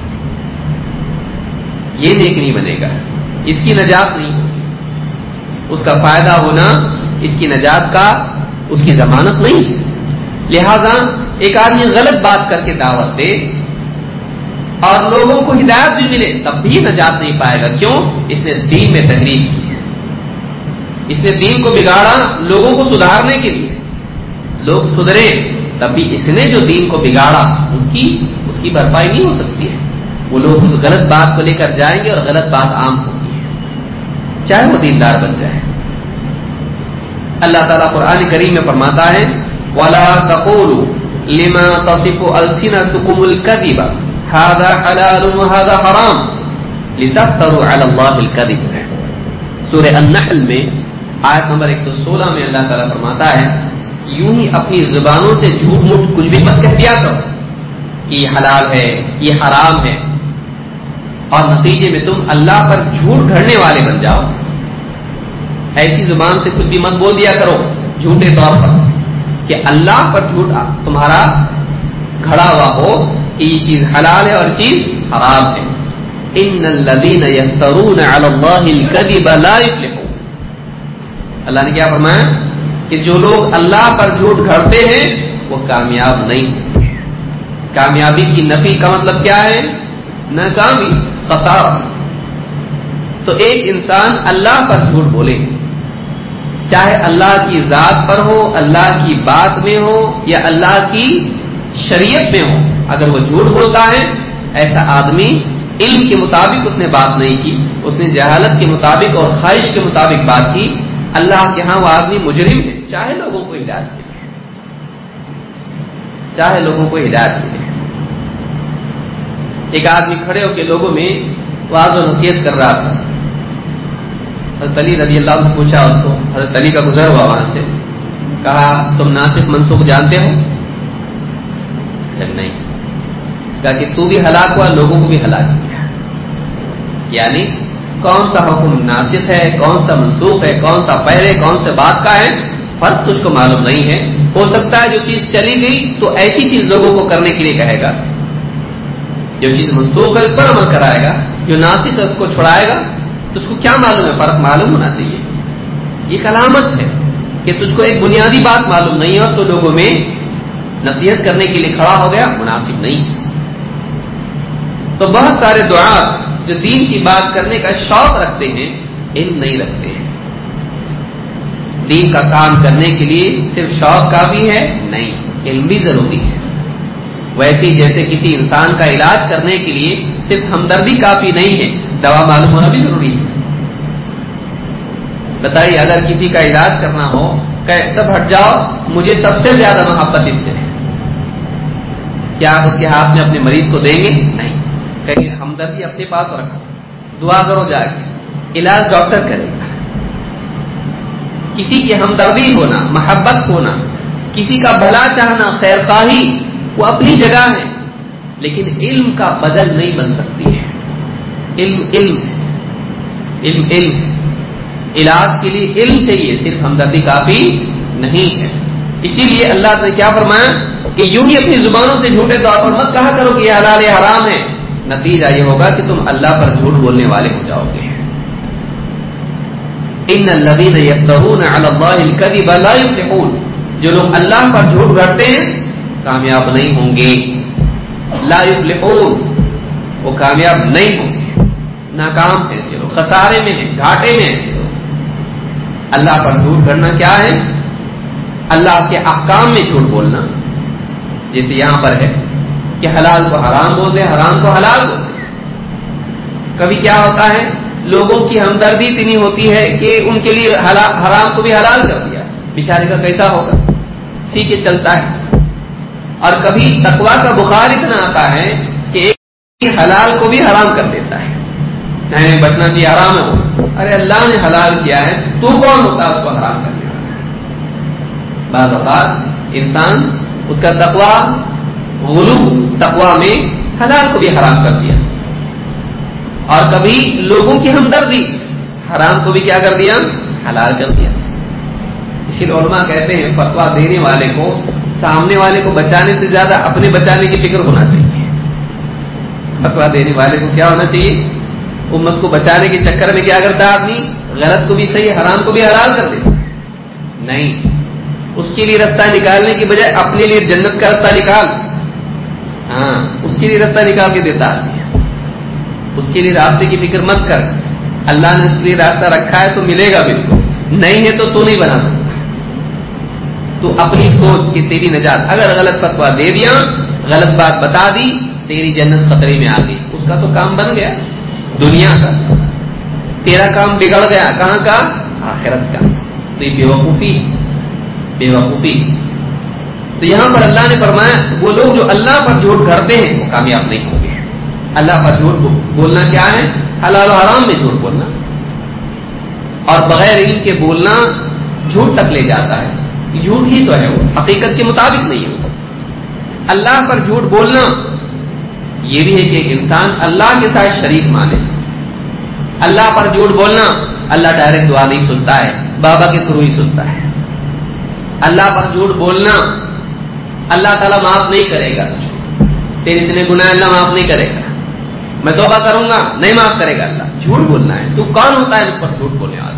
یہ نیک نہیں بنے گا, اس کی نجات نہیں ہوگی. اس کا فائدہ ہونا اس کی نجات کا, اس کی ضمانت نہیں. لہذا ایک آدمی غلط بات کر کے دعوت دے اور لوگوں کو ہدایت بھی ملے تب بھی نجات نہیں پائے گا. کیوں؟ اس نے دین میں تحریف کی ہے, اس نے دین کو بگاڑا لوگوں کو سدھارنے کے لیے. لوگ سدھرے تب بھی اس نے جو دین کو بگاڑا اس کی بھرپائی نہیں ہو سکتی ہے. وہ لوگ اس غلط بات کو لے کر جائیں گے اور غلط بات عام ہوگی, چاہے وہ دیندار بن جائے. اللہ تعالیٰ قرآن کریم میں فرماتا ہے وَلَا تَقُولُوا لِمَا تَصِفُ أَلْسِنَتُكُمُ الْكَذِبَ هَذَا حَلَالٌ وَهَذَا حَرَامٌ لِتَفْتَرُوا عَلَى اللَّهِ الْكَذِبَ. سورہ النحل میں آیت نمبر 116 میں اللہ تعالیٰ فرماتا ہے یوں ہی اپنی زبانوں سے جھوٹ موٹ کچھ بھی مت کہہ دیا کرو کہ یہ حلال ہے, یہ حرام ہے, اور نتیجے میں تم اللہ پر جھوٹ گھڑنے والے بن جاؤ. ایسی زبان سے کچھ بھی مت بول دیا کرو جھوٹے طور پر کہ اللہ پر جھوٹ تمہارا گھڑا ہوا ہو کہ یہ چیز حلال ہے اور چیز حرام ہے. ان الذين يفترون على الله الكذب لا يفلحون. اللہ نے کیا فرمایا کہ جو لوگ اللہ پر جھوٹ گھڑتے ہیں وہ کامیاب نہیں ہوتے. کامیابی کی نفی کا مطلب کیا ہے؟ ناکامی, خسارہ. تو ایک انسان اللہ پر جھوٹ بولے, چاہے اللہ کی ذات پر ہو, اللہ کی بات میں ہو, یا اللہ کی شریعت میں ہو, اگر وہ جھوٹ بولتا ہے ایسا آدمی علم کے مطابق اس نے بات نہیں کی, اس نے جہالت کے مطابق اور خواہش کے مطابق بات کی, اللہ کے ہاں وہ آدمی مجرم ہے, چاہے لوگوں کو ہدایت ملے, چاہے لوگوں کو ہدایت ملے. ایک آدمی کھڑے ہو کے لوگوں میں واضح و نصیحت کر رہا تھا. حضرت علی رضی اللہ عنہ پوچھا اس کو, حضرت علی کا گزر ہوا وہاں سے, کہا تم ناسخ منسوخ جانتے ہو؟ کہ نہیں. کہا کہ تو بھی ہلاک ہوا, لوگوں کو بھی ہلاک کیا. یعنی کون سا حکم ناسخ ہے, کون سا منسوخ ہے, کون سا پہلے کون سے بعد کا ہے, فرق تجھ کو معلوم نہیں ہے. ہو سکتا ہے جو چیز چلی گئی تو ایسی چیز لوگوں کو کرنے کے لیے کہے گا, جو چیز منسوخ ہے اس پر عمل کرائے گا, جو ناسخ ہے اس کو چھڑائے گا. تو اس کو کیا معلوم ہے؟ فرق معلوم ہونا چاہیے. یہ علامت ہے کہ تجھ کو ایک بنیادی بات معلوم نہیں ہے اور تو لوگوں میں نصیحت کرنے کے لیے کھڑا ہو گیا, مناسب نہیں. تو بہت سارے دعات جو دین کی بات کرنے کا شوق رکھتے ہیں علم نہیں رکھتے ہیں. دین کا کام کرنے کے لیے صرف شوق کافی ہے نہیں, علم بھی ضروری ہے. ویسے ہی جیسے کسی انسان کا علاج کرنے کے لیے صرف ہمدردی کافی نہیں ہے, دوا معلوم ہونا بھی ضروری ہے. بتائیے اگر کسی کا علاج کرنا ہو کہ سب ہٹ جاؤ, مجھے سب سے زیادہ محبت اس سے ہے, کیا آپ اس کے ہاتھ میں اپنے مریض کو دیں گے؟ نہیں. کہیں ہمدردی اپنے پاس رکھو, دعا کرو جا کے, علاج ڈاکٹر کرے گا. کسی کی ہمدردی ہونا, محبت ہونا, کسی کا بھلا چاہنا, خیر خواہی, وہ اپنی جگہ ہے, لیکن علم کا بدل نہیں بن سکتی ہے. علم علم علم علم علاج کے لیے علم چاہیے، صرف ہمدردی کافی نہیں ہے۔ اسی لیے اللہ نے کیا فرمایا کہ یوں ہی اپنی زبانوں سے جھوٹے طور پر مت کہا کرو کہ یہ حلال ہے حرام ہے، نتیجہ یہ ہوگا کہ تم اللہ پر جھوٹ بولنے والے ہو جاؤ گے۔ ان الذین یفترون علی اللہ الکذب لا یفلحون، جو لوگ اللہ پر جھوٹ گھڑتے ہیں کامیاب نہیں ہوں گے۔ لا یفلحون، وہ کامیاب نہیں ہوں گے، ناکام ہیں ایسے لوگ، خسارے میں ہیں، گھاٹے میں ایسے لوگ۔ اللہ پر جھوٹ گھڑنا کیا ہے؟ اللہ کے احکام میں جھوٹ بولنا، جیسے یہاں پر ہے کہ حلال کو حرام بول دیں، حرام کو حلال بول دیں۔ کبھی کیا ہوتا ہے، لوگوں کی ہمدردی اتنی ہوتی ہے کہ ان کے لیے حرام کو بھی حلال کر دیا، بیچارے کا کیسا ہوگا؟ ٹھیک ہے، چلتا ہے۔ اور کبھی تقویٰ کا بخار اتنا آتا ہے کہ ایک حلال کو بھی حرام کر دیتا ہے، نہیں بچنا چاہیے، حرام ہے وہ، ارے اللہ نے حلال کیا ہے، تو کون ہوتا ہے اس کو حرام کرنے والا؟ بعض اوقات انسان اس کا تقویٰ غلو تقویٰ میں حلال کو بھی حرام کر دیا، اور کبھی لوگوں کی ہمدردی حرام کو بھی کیا کر دیا؟ حلال کر دیا۔ اسی لیے علماء کہتے ہیں فتویٰ دینے والے کو سامنے والے کو بچانے سے زیادہ اپنے بچانے کی فکر ہونا چاہیے۔ فتویٰ دینے والے کو کیا ہونا چاہیے؟ امت کو بچانے کے چکر میں کیا کرتا ہے آدمی؟ غلط کو بھی صحیح، حرام کو بھی حلال کر دیتا ہے۔ نہیں، اس کے لیے رستہ نکالنے کی بجائے اپنے لیے جنت کا رستہ نکال، ہاں اس کے لیے رستہ نکال کے دیتا ہے۔ اس کے لیے راستے کی فکر مت کر، اللہ نے اس کے لیے راستہ رکھا ہے تو ملے گا بالکل، نہیں ہے تو نہیں بنا سکتا۔ تو اپنی سوچ کہ تیری نجات، اگر غلط فتویٰ دے دیا، غلط بات بتا دی، تیری جنت خطرے میں آ گئی، اس کا تو کام بن گیا دنیا کا، تیرا کام بگڑ گیا، کہاں کا؟ آخرت کا۔ تو یہ بیوقوفی۔ تو یہاں پر اللہ نے فرمایا وہ لوگ جو اللہ پر جھوٹ گھڑتے ہیں وہ کامیاب نہیں ہوں گے۔ اللہ پر جھوٹ بولنا کیا ہے؟ حلال و حرام میں جھوٹ بولنا، اور بغیر علم کے بولنا جھوٹ تک لے جاتا ہے، جھوٹ ہی تو ہے، وہ حقیقت کے مطابق نہیں ہے۔ اللہ پر جھوٹ بولنا یہ بھی ہے کہ ایک انسان اللہ کے ساتھ شریک مانے۔ اللہ پر جھوٹ بولنا، اللہ ڈائریکٹ دعا نہیں سنتا ہے، بابا کے تھرو ہی سنتا ہے۔ اللہ پر جھوٹ بولنا، اللہ تعالیٰ معاف نہیں کرے گا، تیرے اتنے گناہ اللہ معاف نہیں کرے گا، میں توبہ کروں گا نہیں معاف کرے گا اللہ۔ جھوٹ بولنا ہے، تو کون ہوتا ہے مجھ پر جھوٹ بولنے والا؟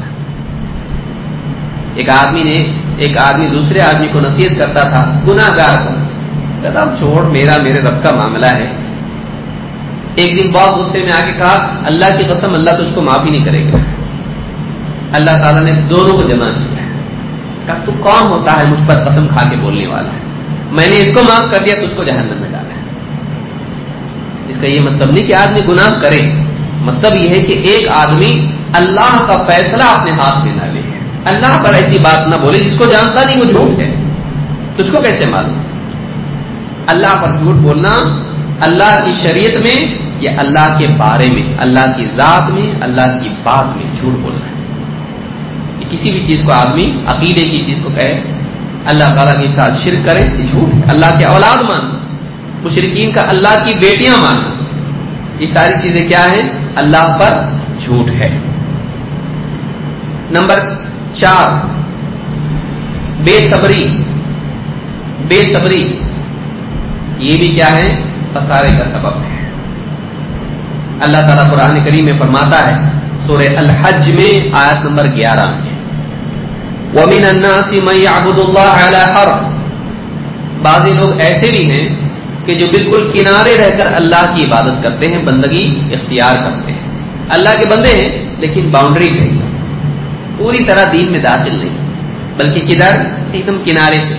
ایک آدمی دوسرے آدمی کو نصیحت کرتا تھا، گناہ گار کو، کہتا چھوڑ، میرے رب کا معاملہ ہے۔ ایک دن بہت غصے میں آ کے کہا اللہ کی قسم اللہ تجھ کو معاف ہی نہیں کرے گا۔ اللہ تعالیٰ نے دونوں کو جمع کیا، کہا تو کون ہوتا ہے مجھ پر قسم کھا کے بولنے والا ہے؟ میں نے اس کو معاف کر دیا، تجھ کو جہنم میں ڈالا ہے۔ اس کا یہ مطلب نہیں کہ آدمی گناہ کرے، مطلب یہ ہے کہ ایک آدمی اللہ کا فیصلہ اپنے ہاتھ میں نہ لے، اللہ پر ایسی بات نہ بولے جس کو جانتا نہیں وہ جھوٹ ہے، تجھ کو کیسے معلوم؟ اللہ پر جھوٹ بولنا اللہ کی شریعت میں یا اللہ کے بارے میں، اللہ کی ذات میں، اللہ کی بات میں جھوٹ بولنا ہے۔ کہ کسی بھی چیز کو آدمی عقیدے کی چیز کو کہے، اللہ تعالیٰ کے ساتھ شرک کرے، یہ جھوٹ ہے۔ اللہ کے اولاد ماننا، مشرکین کا اللہ کی بیٹیاں ماننا، یہ ساری چیزیں کیا ہیں؟ اللہ پر جھوٹ ہے۔ نمبر 4، بے صبری، یہ بھی کیا ہے؟ خسارے کا سبب ہے۔ اللہ تعالیٰ قرآن کریم میں فرماتا ہے سورہ الحج میں آیت نمبر 11 میں، وَمِنَ النَّاسِ مَن يَعْبُدُ اللَّهَ عَلَى حَرْفٍ، بعض لوگ ایسے بھی ہیں کہ جو بالکل کنارے رہ کر اللہ کی عبادت کرتے ہیں، بندگی اختیار کرتے ہیں، اللہ کے بندے ہیں لیکن باؤنڈری پہ، پوری طرح دین میں داخل نہیں، بلکہ کدھر؟ ایک دم کنارے پہ۔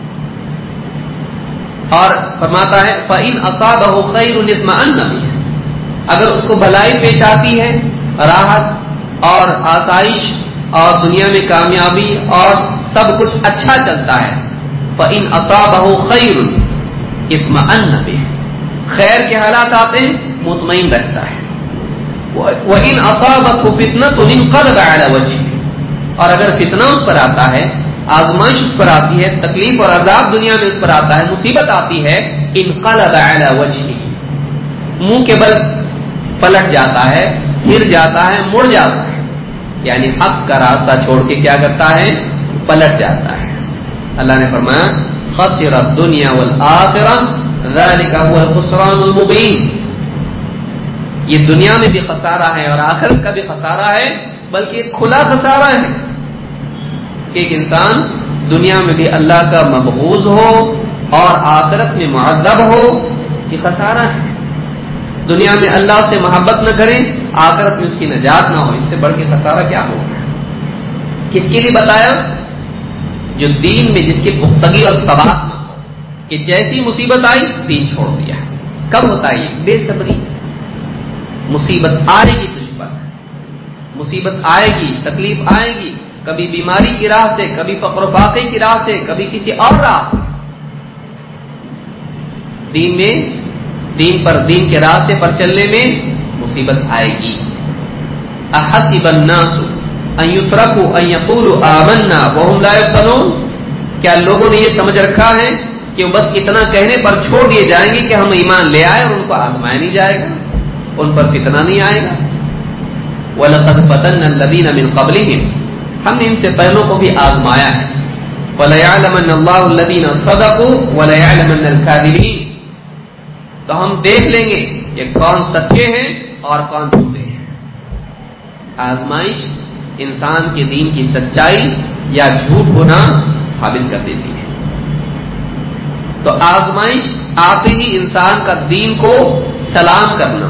اور فرماتا ہے فَإِنْ أَصَابَهُ خَيْرٌ اطْمَأَنَّ بِهِ، اگر اس کو بھلائی پیش آتی ہے، راحت اور آسائش اور دنیا میں کامیابی اور سب کچھ اچھا چلتا ہے، فَإِنْ أَصَابَهُ خَيْرٌ اطْمَأَنَّ بِهِ، خیر کے حالات آتے ہیں مطمئن رہتا ہے۔ وَإِنْ أَصَابَتْهُ فِتْنَةٌ انقلب عَلَى وَجْهِهِ، اور اگر فتنہ اس پر آتا ہے، آزمائش اس پر آتی ہے، تکلیف اور عذاب دنیا میں اس پر آتا ہے، مصیبت آتی ہے، انقلب علی وجهه، منہ کے بل پلٹ جاتا ہے، پھر جاتا ہے، مڑ جاتا ہے۔ یعنی حق کا راستہ چھوڑ کے کیا کرتا ہے؟ پلٹ جاتا ہے. اللہ نے فرمایا خسر الدنیا والآخرہ ذلک هو الخسران المبین. یہ دنیا میں بھی خسارہ ہے اور آخرت کا بھی خسارہ ہے، بلکہ ایک کھلا خسارہ ہے کہ ایک انسان دنیا میں بھی اللہ کا مبغوض ہو اور آخرت میں معذب ہو. یہ خسارہ ہے. دنیا میں اللہ سے محبت نہ کرے، آخرت میں اس کی نجات نہ ہو. اس سے بڑھ کے خسارہ کیا ہوگا؟ کس کے لیے بتایا؟ جو دین میں جس کی پختگی اور ثبات نہ ہو، کہ جیسی مصیبت آئی دین چھوڑ دیا. کب ہوتا ہے یہ؟ بے صبری. مصیبت آئے گی تجھ پر، مصیبت آئے گی، تکلیف آئے گی، کبھی بیماری کی راہ سے، کبھی فقر و فاقے کی راہ سے، کبھی کسی اور راہ سے. دین میں، دین پر، دین کے راستے پر چلنے میں مصیبت آئے گی. احسب الناس ان یترکوا ان یقولوا آمنا وهم لا یفتنون. کیا لوگوں نے یہ سمجھ رکھا ہے کہ بس اتنا کہنے پر چھوڑ دیے جائیں گے کہ ہم ایمان لے آئے اور ان کو آزمایا نہیں جائے گا، ان پر فتنہ نہیں آئے گا؟ وَلَقَدْ فَتَنَّا الَّذِينَ مِن قَبْلِهِمْ. ہم نے ان سے پہلوں کو بھی آزمایا ہے. وَلَيَعْلَمَنَّ اللَّهُ الَّذِينَ صَدَقُوا وَلَيَعْلَمَنَّ الْكَاذِبِينَ. تو ہم دیکھ لیں گے کہ کون سچے ہیں اور کون جھوٹے ہیں. آزمائش انسان کے دین کی سچائی یا جھوٹ ہونا ثابت کر دیتی ہے. تو آزمائش آتے ہی انسان کا دین کو سلام کرنا،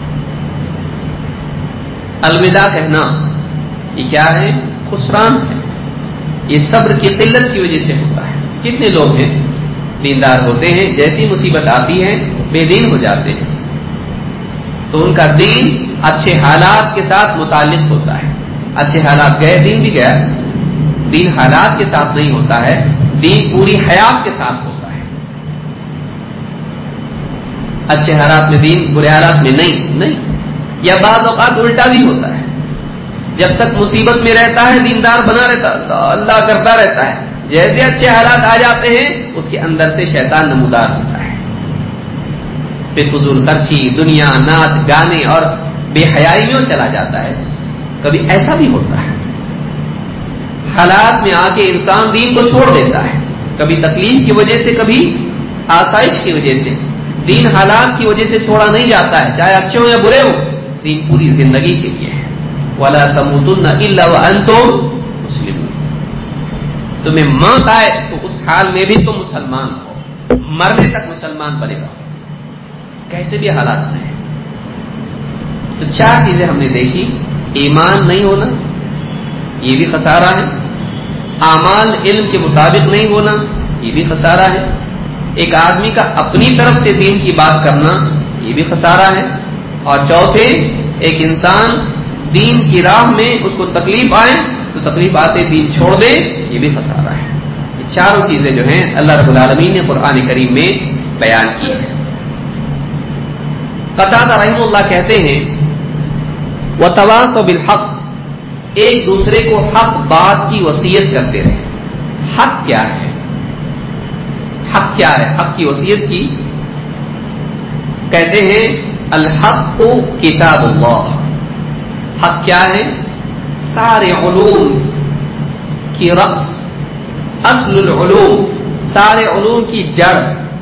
الوداع کہنا، یہ کیا ہے؟ خسران ہے. یہ صبر کی قلت کی وجہ سے ہوتا ہے. کتنے لوگ ہیں دیندار ہوتے ہیں، جیسی مصیبت آتی ہے بے دین ہو جاتے ہیں. تو ان کا دین اچھے حالات کے ساتھ متعلق ہوتا ہے. اچھے حالات گئے، دین بھی گیا. دین حالات کے ساتھ نہیں ہوتا ہے، دین پوری حیات کے ساتھ ہوتا ہے. اچھے حالات میں دین، برے حالات میں نہیں. یا بعض اوقات الٹا بھی ہوتا ہے. جب تک مصیبت میں رہتا ہے دیندار بنا رہتا، اللہ کرتا رہتا ہے. جیسے اچھے حالات آ جاتے ہیں اس کے اندر سے شیطان نمودار ہوتا ہے. پھر فضول خرچی، دنیا، ناچ گانے اور بے حیائیوں چلا جاتا ہے. کبھی ایسا بھی ہوتا ہے حالات میں آ کے انسان دین کو چھوڑ دیتا ہے، کبھی تکلیف کی وجہ سے، کبھی آسائش کی وجہ سے. دین حالات کی وجہ سے چھوڑا نہیں جاتا ہے، چاہے اچھے ہو یا برے ہو. دین پوری زندگی کے لیے ہے. وَلَا تَمُوتُنَّ إِلَّا وَأَنْتُمْ مُسْلِمُونَ. تمہیں موت آئے تو اس حال میں بھی تم مسلمان ہو، مرنے تک مسلمان بنے گا، کیسے بھی حالات میں. تو 4 چیزیں ہم نے دیکھی. ایمان نہیں ہونا یہ بھی خسارہ ہے. اعمال علم کے مطابق نہیں ہونا یہ بھی خسارہ ہے. ایک آدمی کا اپنی طرف سے دین کی بات کرنا یہ بھی خسارہ ہے. اور چوتھے، ایک انسان دین کی راہ میں اس کو تکلیف آئے تو تکلیف آتے دین چھوڑ دے، یہ بھی خسارہ ہے. یہ چاروں چیزیں جو ہیں اللہ رب العالمین نے قرآن کریم میں بیان کی ہیں. قتادہ رحمہ اللہ کہتے ہیں وَتَوَاصَوْا بِالْحَقِّ. ایک دوسرے کو حق بات کی وصیت کرتے رہے. حق کیا ہے؟ حق کیا ہے؟ حق کی وصیت کی. کہتے ہیں الحق کتاب اللہ. حق کیا ہے؟ سارے علوم کی رأس، اصل العلوم، سارے علوم کی جڑ،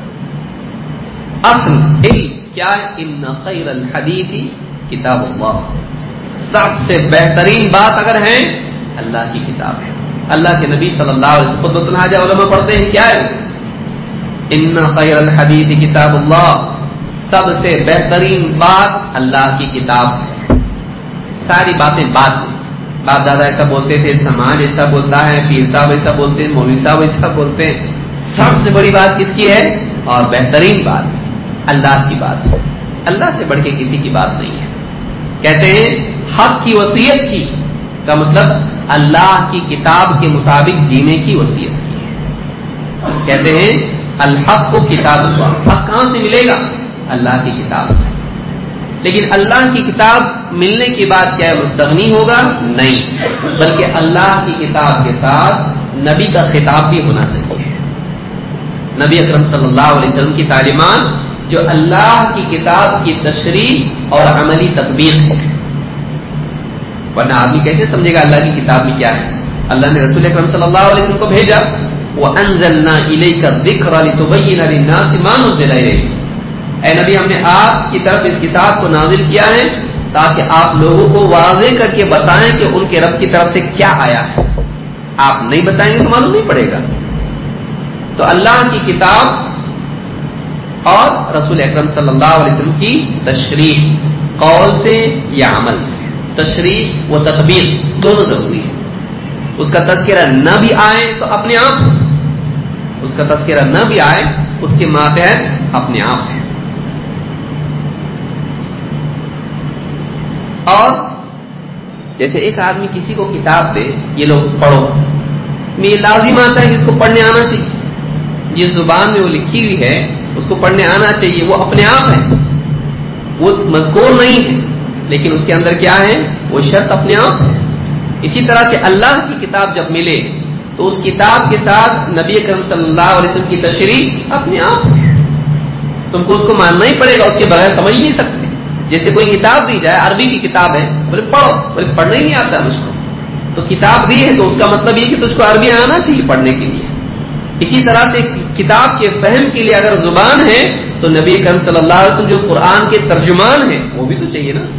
اصل علم کیا ہے؟ ان خیر الحدیث کتاب اللہ. سب سے بہترین بات اگر ہے اللہ کی کتاب ہے. اللہ کے نبی صلی اللہ علیہ وسلم خطبۃ الحاجہ علماء پڑھتے ہیں کیا ہے؟ ان خیر الحدیث کتاب اللہ. سب سے بہترین بات اللہ کی کتاب ہے. ساری باتیں بعد میں، باپ دادا ایسا بولتے تھے، سماج ایسا بولتا ہے، پیر صاحب ایسا بولتے ہیں، مولوی صاحب ایسا بولتے ہیں. سب سے بڑی بات کس کی ہے اور بہترین بات اللہ کی بات ہے. اللہ سے بڑھ کے کسی کی بات نہیں ہے. کہتے ہیں حق کی وصیت کی کا مطلب اللہ کی کتاب کے مطابق جینے کی وصیت کی ہے. کہتے ہیں الحق کو کتاب اللہ. حق کہاں سے ملے گا؟ اللہ کی کتاب سے. لیکن اللہ کی کتاب ملنے کے بعد کیا مستغنی ہوگا؟ نہیں، بلکہ اللہ کی کتاب کے ساتھ نبی کا خطاب بھی ہونا چاہیے. نبی اکرم صلی اللہ علیہ وسلم کی تعلیمات جو اللہ کی کتاب کی تشریح اور عملی تطبیق ہے. ورنہ آدمی کیسے سمجھے گا اللہ کی کتاب میں کیا ہے؟ اللہ نے رسول اکرم صلی اللہ علیہ وسلم کو بھیجا، وَأَنزَلْنَا إِلَيْكَ الذِّكْرَ لِتُبَيِّنَ لِلنَّاسِ مَا نُزِّلَ إِلَيْهِمْ، اے نبی ہم نے آپ کی طرف اس کتاب کو نازل کیا ہے تاکہ آپ لوگوں کو واضح کر کے بتائیں کہ ان کے رب کی طرف سے کیا آیا ہے۔ آپ نہیں بتائیں گے تو معلوم نہیں پڑے گا۔ تو اللہ کی کتاب اور رسول اکرم صلی اللہ علیہ وسلم کی تشریح، قول سے یا عمل سے، تشریح و تطبیق دونوں ضروری ہے۔ اس کا تذکرہ نہ بھی آئے تو اپنے آپ، اس کا تذکرہ نہ بھی آئے اس کے ماتحت اپنے آپ ہے۔ اور جیسے ایک آدمی کسی کو کتاب دے، یہ لوگ پڑھو، میں یہ لازم آتا ہے کہ اس کو پڑھنے آنا چاہیے، جس زبان میں وہ لکھی ہوئی ہے اس کو پڑھنے آنا چاہیے، وہ اپنے آپ ہے، وہ مذکور نہیں ہے، لیکن اس کے اندر کیا ہے؟ وہ شرط اپنے آپ ہے۔ اسی طرح سے اللہ کی کتاب جب ملے تو اس کتاب کے ساتھ نبی اکرم صلی اللہ علیہ وسلم کی تشریح اپنے آپ ہے، تم کو اس کو ماننا ہی پڑے گا، اس کے بغیر سمجھ نہیں سکتے۔ جیسے کوئی کتاب دی جائے، عربی کی کتاب ہے، بولے پڑھو، بولے پڑھنا ہی نہیں آتا مجھ کو، تو کتاب دی ہے تو اس کا مطلب یہ کہ تجھ کو عربی آنا چاہیے پڑھنے کے لیے۔ اسی طرح سے کتاب کے فہم کے لیے اگر زبان ہے تو نبی اکرم صلی اللہ علیہ وسلم جو قرآن کے ترجمان ہیں وہ بھی تو چاہیے نا،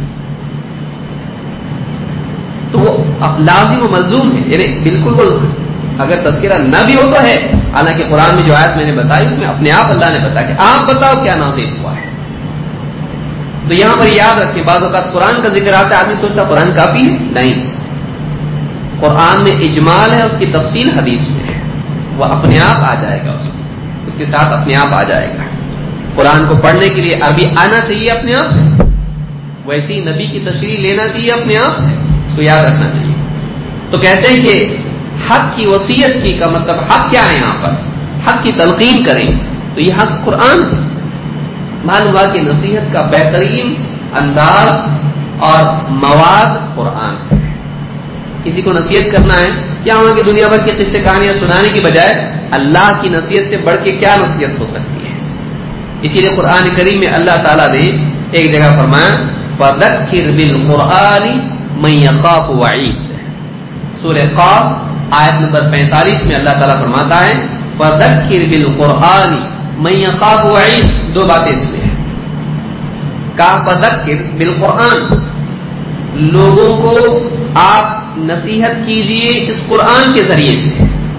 تو وہ لازم و ملزوم ہے، یعنی بالکل وہ اگر تذکرہ نہ بھی ہو تو ہے، حالانکہ قرآن میں جو آیت میں نے بتائی اس میں اپنے آپ اللہ نے بتایا کہ آپ بتاؤ کیا نازل ہوا ہے۔ تو یہاں پر یاد رکھیں، بعض اوقات قرآن کا ذکر آتا ہے، آدمی سوچتا قرآن کافی ہے، نہیں، قرآن میں اجمال ہے، اس کی تفصیل حدیث میں ہے، وہ اپنے آپ آ جائے گا، اس کے ساتھ اپنے آپ آ جائے گا۔ قرآن کو پڑھنے کے لیے عربی آنا چاہیے اپنے آپ، ویسے ہی نبی کی تشریح لینا چاہیے اپنے آپ، اس کو یاد رکھنا چاہیے۔ تو کہتے ہیں کہ حق کی وصیت کی کا مطلب حق کیا ہے؟ یہاں پر حق کی تلقین کریں تو یہ حق قرآن ہے۔ معلوم ہوا کہ نصیحت کا بہترین انداز اور مواد قرآن ہے۔ کسی کو نصیحت کرنا ہے، کیا وہاں کی دنیا بھر کی قصے کہانیاں سنانے کی بجائے اللہ کی نصیحت سے بڑھ کے کیا نصیحت ہو سکتی ہے؟ اسی لیے قرآن کریم میں اللہ تعالیٰ نے ایک جگہ فرمایا فَذَكِّرْ بِالْقُرْآنِ مَن يَخَافُ وَعِيدِ، سورہ قاف آیت نمبر 45 میں اللہ تعالیٰ فرماتا ہے فَذَكِّرْ بِالْقُرْآنِ مَن يَخَافُ وَعِيدِ، دو باتیں اس میں ہیں، کہا فَذَكِّرْ بِالْقُرْآنِ، لوگوں کو آپ نصیحت کیجئے اس قرآن کے ذریعے سے،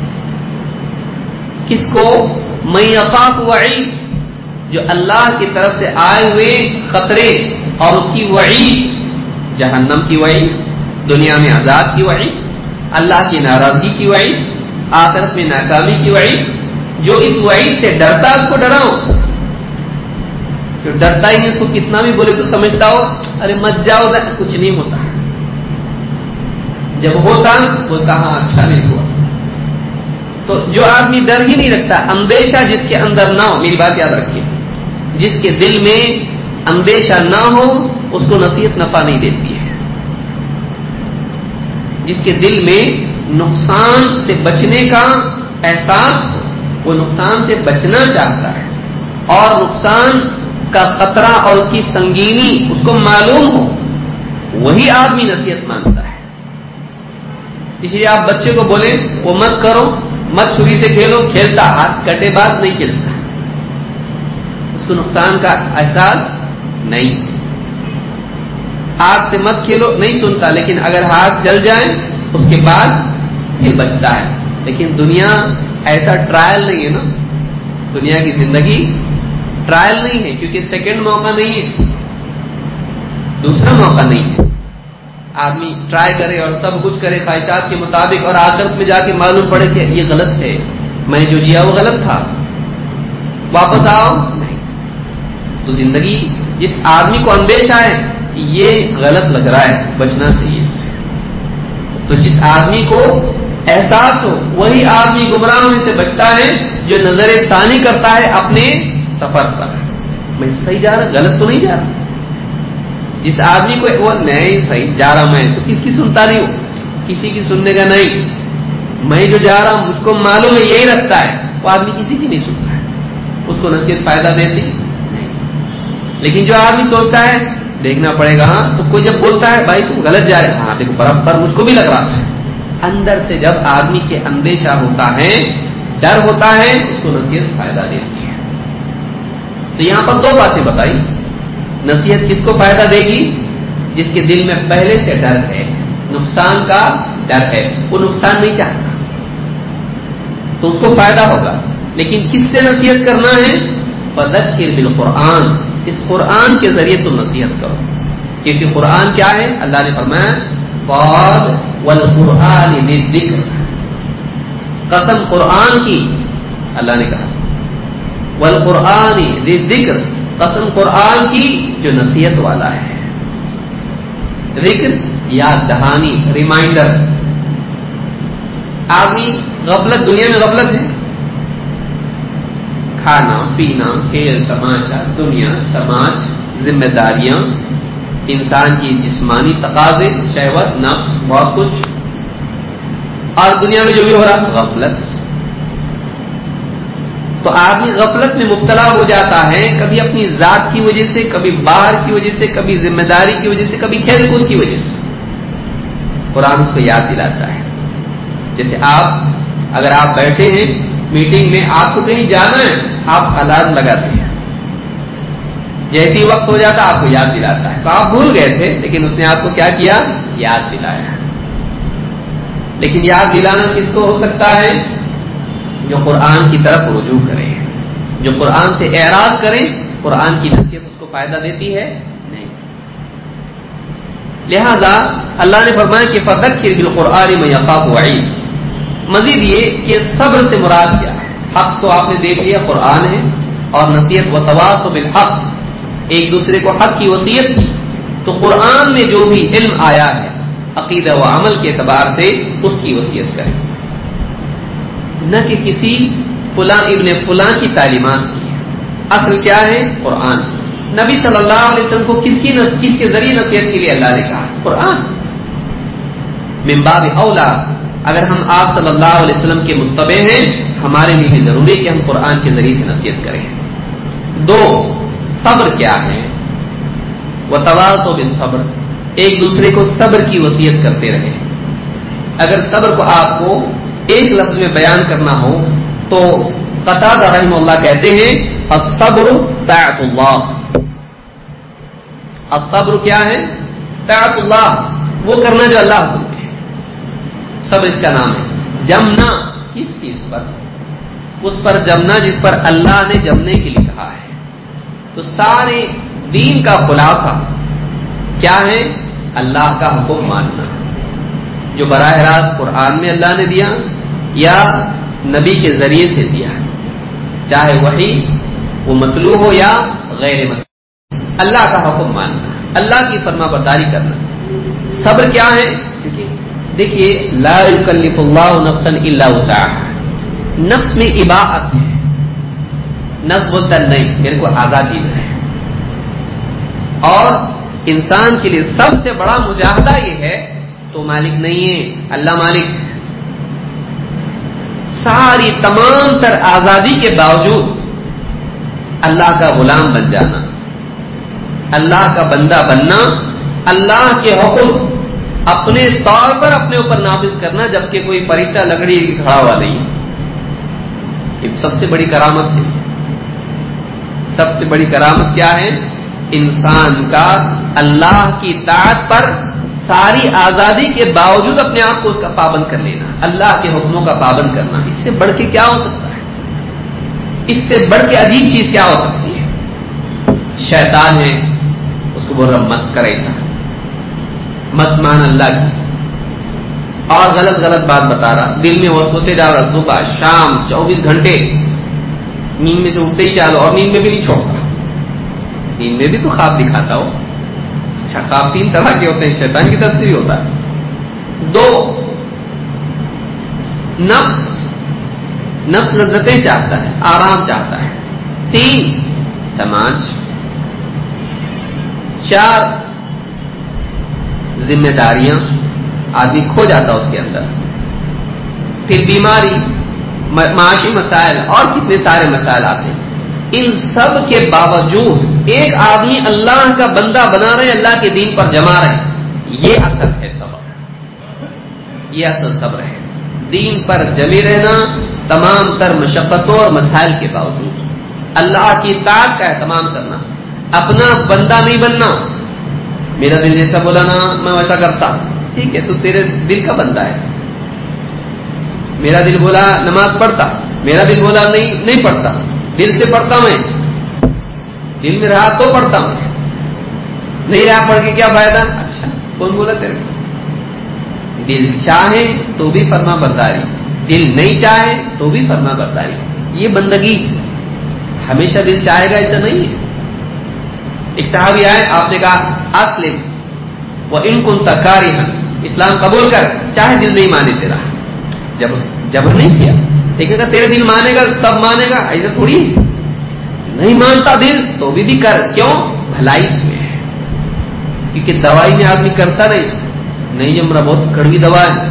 کس کو؟ مَن يَخَافُ وَعِيدِ، جو اللہ کی طرف سے آئے ہوئے خطرے اور اس کی وعید، جہنم کی وعید، دنیا میں عذاب کی وعید، اللہ کی ناراضگی کی وعید، آخرت میں ناکامی کی وعید، جو اس وعید سے ڈرتا اس کو ڈراؤ، جو ڈرتا ہی نہیں اس کو کتنا بھی بولے تو سمجھتا ہو ارے مت جاؤ، کچھ نہیں ہوتا، جب ہوتا بولتا ہاں اچھا نہیں ہوا۔ تو جو آدمی ڈر ہی نہیں رکھتا، اندیشہ جس کے اندر نہ ہو، میری بات یاد رکھیے، جس کے دل میں اندیشہ نہ ہو اس کو نصیحت نفع نہیں دیتی ہے، جس کے دل میں نقصان سے بچنے کا احساس ہو، وہ نقصان سے بچنا چاہتا ہے اور نقصان کا خطرہ اور اس کی سنگینی اس کو معلوم ہو، وہی آدمی نصیحت مانگتا ہے۔ اس لیے آپ بچے کو بولیں وہ مت کرو، مت چھری سے کھیلو، کھیلتا، ہاتھ کٹے بعد نہیں کھیلتا، اس کو نقصان کا احساس نہیں۔ آگ سے مت کھیلو، نہیں سنتا، لیکن اگر ہاتھ جل جائے اس کے بعد پھر بچتا ہے۔ لیکن دنیا ایسا ٹرائل نہیں ہے نا، دنیا کی زندگی ٹرائل نہیں ہے، کیونکہ سیکنڈ موقع نہیں ہے، دوسرا موقع نہیں ہے۔ آدمی ٹرائی کرے اور سب کچھ کرے خواہشات کے مطابق اور آخرت میں جا کے معلوم پڑے کہ یہ غلط ہے، میں جو جیا وہ غلط تھا، واپس آؤ نہیں۔ تو زندگی جس آدمی کو اندیشہ ہے کہ یہ غلط لگ رہا ہے، بچنا چاہیے اس سے، تو جس آدمی کو احساس ہو وہی آدمی گمراہ ہونے سے بچتا ہے، جو نظر ثانی کرتا ہے اپنے سفر پر، میں صحیح جا رہا، غلط تو نہیں جا رہا۔ جس آدمی کو وہ نہیں صحیح جا رہا میں، تو کس کی سنتا نہیں ہو، کسی کی سننے کا نہیں، میں جو جا رہا ہوں مجھ کو معلوم ہے یہی رکھتا ہے، وہ آدمی کسی کی نہیں سنتا ہے، اس کو نصیحت فائدہ دیتی نہیں۔ لیکن جو آدمی سوچتا ہے دیکھنا پڑے گا. ہاں تو کوئی جب بولتا ہے بھائی تم غلط جا رہے, ہاں دیکھو برابر مجھ کو بھی لگ رہا تھا. اندر سے جب آدمی کے اندیشہ ہوتا ہے, ڈر ہوتا ہے, اس کو نصیحت فائدہ دیتی ہے. تو یہاں پر دو باتیں بتائی. نصیحت کس کو فائدہ دے گی؟ جس کے دل میں پہلے سے ڈر ہے, نقصان کا ڈر ہے, وہ نقصان نہیں چاہتا تو اس کو فائدہ ہوگا. لیکن کس سے نصیحت کرنا ہے؟ فذکر بالقرآن, اس قرآن کے ذریعے تم نصیحت کرو. کیونکہ قرآن کیا ہے؟ اللہ نے فرمایا صاد والقرآن ذی الذکر, قسم قرآن کی, اللہ نے کہا والقرآن ذی الذکر, قسم قرآن کی جو نصیحت والا ہے. ذکر یاد دہانی, ریمائنڈر. آدمی غفلت, دنیا میں غفلت ہے, کھانا پینا, کھیل تماشا, دنیا, سماج, ذمہ داریاں, انسان کی جسمانی تقاضے, شہوت, نفس, بہت کچھ, اور دنیا میں جو بھی ہو رہا غفلت. تو آدمی غفلت میں مبتلا ہو جاتا ہے, کبھی اپنی ذات کی وجہ سے, کبھی باہر کی وجہ سے, کبھی ذمہ داری کی وجہ سے, کبھی کھیل کود کی وجہ سے. قرآن اس کو یاد دلاتا ہے. جیسے اگر آپ بیٹھے ہیں میٹنگ میں, آپ کو کہیں جانا ہے, آپ الارم لگاتے ہیں, جیسے ہی وقت ہو جاتا آپ کو یاد دلاتا ہے. تو آپ بھول گئے تھے, لیکن اس نے آپ کو کیا کیا؟ یاد دلایا. لیکن یاد دلانا کس کو ہو سکتا ہے؟ جو قرآن کی طرف رجوع کرے, جو قرآن سے اعراض کرے. قرآن کی نصیحت اس کو فائدہ دیتی ہے نہیں. لہذا اللہ نے فرمایا کہ فذکر بالقرآن من یخاف وعید. مزید یہ کہ صبر سے مراد کیا ہے؟ حق تو آپ نے دیکھ لیا قرآن ہے, اور نصیحت وتواصوا بالحق, ایک دوسرے کو حق کی وصیت کی. تو قرآن میں جو بھی علم آیا ہے عقیدہ و عمل کے اعتبار سے, اس کی وصیت کریں, نہ کہ کسی فلاں ابن فلاں کی تعلیمات کی. اصل کیا ہے؟ قرآن. نبی صلی اللہ علیہ وسلم کو کس کے ذریعے نصیحت کے لیے اللہ نے کہا؟ قرآن. من باب اولا اگر ہم آپ صلی اللہ علیہ وسلم کے متبع ہیں, ہمارے لیے بھی ضروری ہے کہ ہم قرآن کے ذریعے سے نصیحت کریں. دو, صبر کیا ہے؟ وتواصوا بالصبر, ایک دوسرے کو صبر کی وصیت کرتے رہیں. اگر صبر کو آپ کو ایک لفظ میں بیان کرنا ہو تو قتادہ رحمہ اللہ کہتے ہیں الصبر طاعت اللہ. الصبر کیا ہے؟ طاعت اللہ, وہ کرنا جو اللہ حکم دے. صبر اس کا نام ہے. جمنا کس چیز پر؟ اس پر جمنا جس پر اللہ نے جمنے کے لیے کہا ہے. تو سارے دین کا خلاصہ کیا ہے؟ اللہ کا حکم ماننا, جو براہ راست قرآن میں اللہ نے دیا یا نبی کے ذریعے سے دیا, چاہے وحی وہ مطلوب ہو یا غیر مطلوب. اللہ کا حکم ماننا, اللہ کی فرما برداری کرنا. صبر کیا ہے؟ دیکھیے لا یکلف اللہ نفسا الا وسعها, نفس میں اباعت ہے. نفس بولتا نہیں, میرے کو آزادی ہے. اور انسان کے لیے سب سے بڑا مجاہدہ یہ ہے تو مالک نہیں ہے, اللہ مالک ہے. ساری تمام تر آزادی کے باوجود اللہ کا غلام بن جانا, اللہ کا بندہ بننا, اللہ کے حکم اپنے طور پر اپنے اوپر نافذ کرنا, جبکہ کوئی فرشتہ لکڑی کھڑا ہوا نہیں. یہ سب سے بڑی کرامت ہے. سب سے بڑی کرامت کیا ہے؟ انسان کا اللہ کی طاعت پر ساری آزادی کے باوجود اپنے آپ کو اس کا پابند کر لینا, اللہ کے حکموں کا پابند کرنا. اس سے بڑھ کے کیا ہو سکتا ہے؟ اس سے بڑھ کے عجیب چیز کیا ہو سکتی ہے؟ شیطان ہے, اس کو بول رہا مت کر ایسا, مت مان اللہ کی, اور غلط بات بتا رہا, دل میں وسوسے ڈال رہا, صبح شام 24 گھنٹے نیند میں سے اٹھتے ہی چالو, اور نیند میں بھی نہیں چھوڑتا. نیند میں بھی تو خواب دکھاتا ہو. خواب 3 طرح کے ہوتے ہیں, شیطان کی طرف سے بھی ہوتا ہے. 2, نفس لذتیں چاہتا ہے, آرام چاہتا ہے. 3, سماج. 4, ذمہ داریاں, آدمی کھو جاتا اس کے اندر. پھر بیماری, معاشی مسائل, اور کتنے سارے مسائل آتے ہیں. ان سب کے باوجود ایک آدمی اللہ کا بندہ بنا رہے، اللہ کے دین پر جما رہے، یہ اصل ہے صبر، یہ اصل صبر ہے، دین پر جمے رہنا تمام تر مشقتوں اور مسائل کے باوجود، اللہ کی اطاعت کا اہتمام کرنا، اپنا بندہ نہیں بننا، میرا دل جیسا بولا نا میں ویسا کرتا، ٹھیک ہے تو تیرے دل کا بندہ ہے، میرا دل بولا نماز پڑھتا، میرا دل بولا نہیں پڑھتا، دل سے پڑھتا میں، دل میں رہا تو پڑھتا میں، نہیں رہا پڑھ کے کیا فائدہ؟ اچھا کون بولا تیرے کو؟ دل چاہے تو بھی فرما برداری، دل نہیں چاہے تو بھی فرما برداری، یہ بندگی، ہمیشہ دل چاہے گا ایسا نہیں ہے۔ ایک صحابی آئے، آپ نے کہا اسلم وان كنت كارها، اسلام قبول کر چاہے دل نہیں مانے تیرا، جبر نہیں کیا، لیکن اگر تیرے دل مانے گا تب مانے گا، ایسا تھوڑی نہیں مانتا دل تو بھی کر، کیوں؟ بھلائی اس میں ہے، کیونکہ دوائی میں آدمی کرتا نہیں جمرا بہت کڑوی دوا ہے،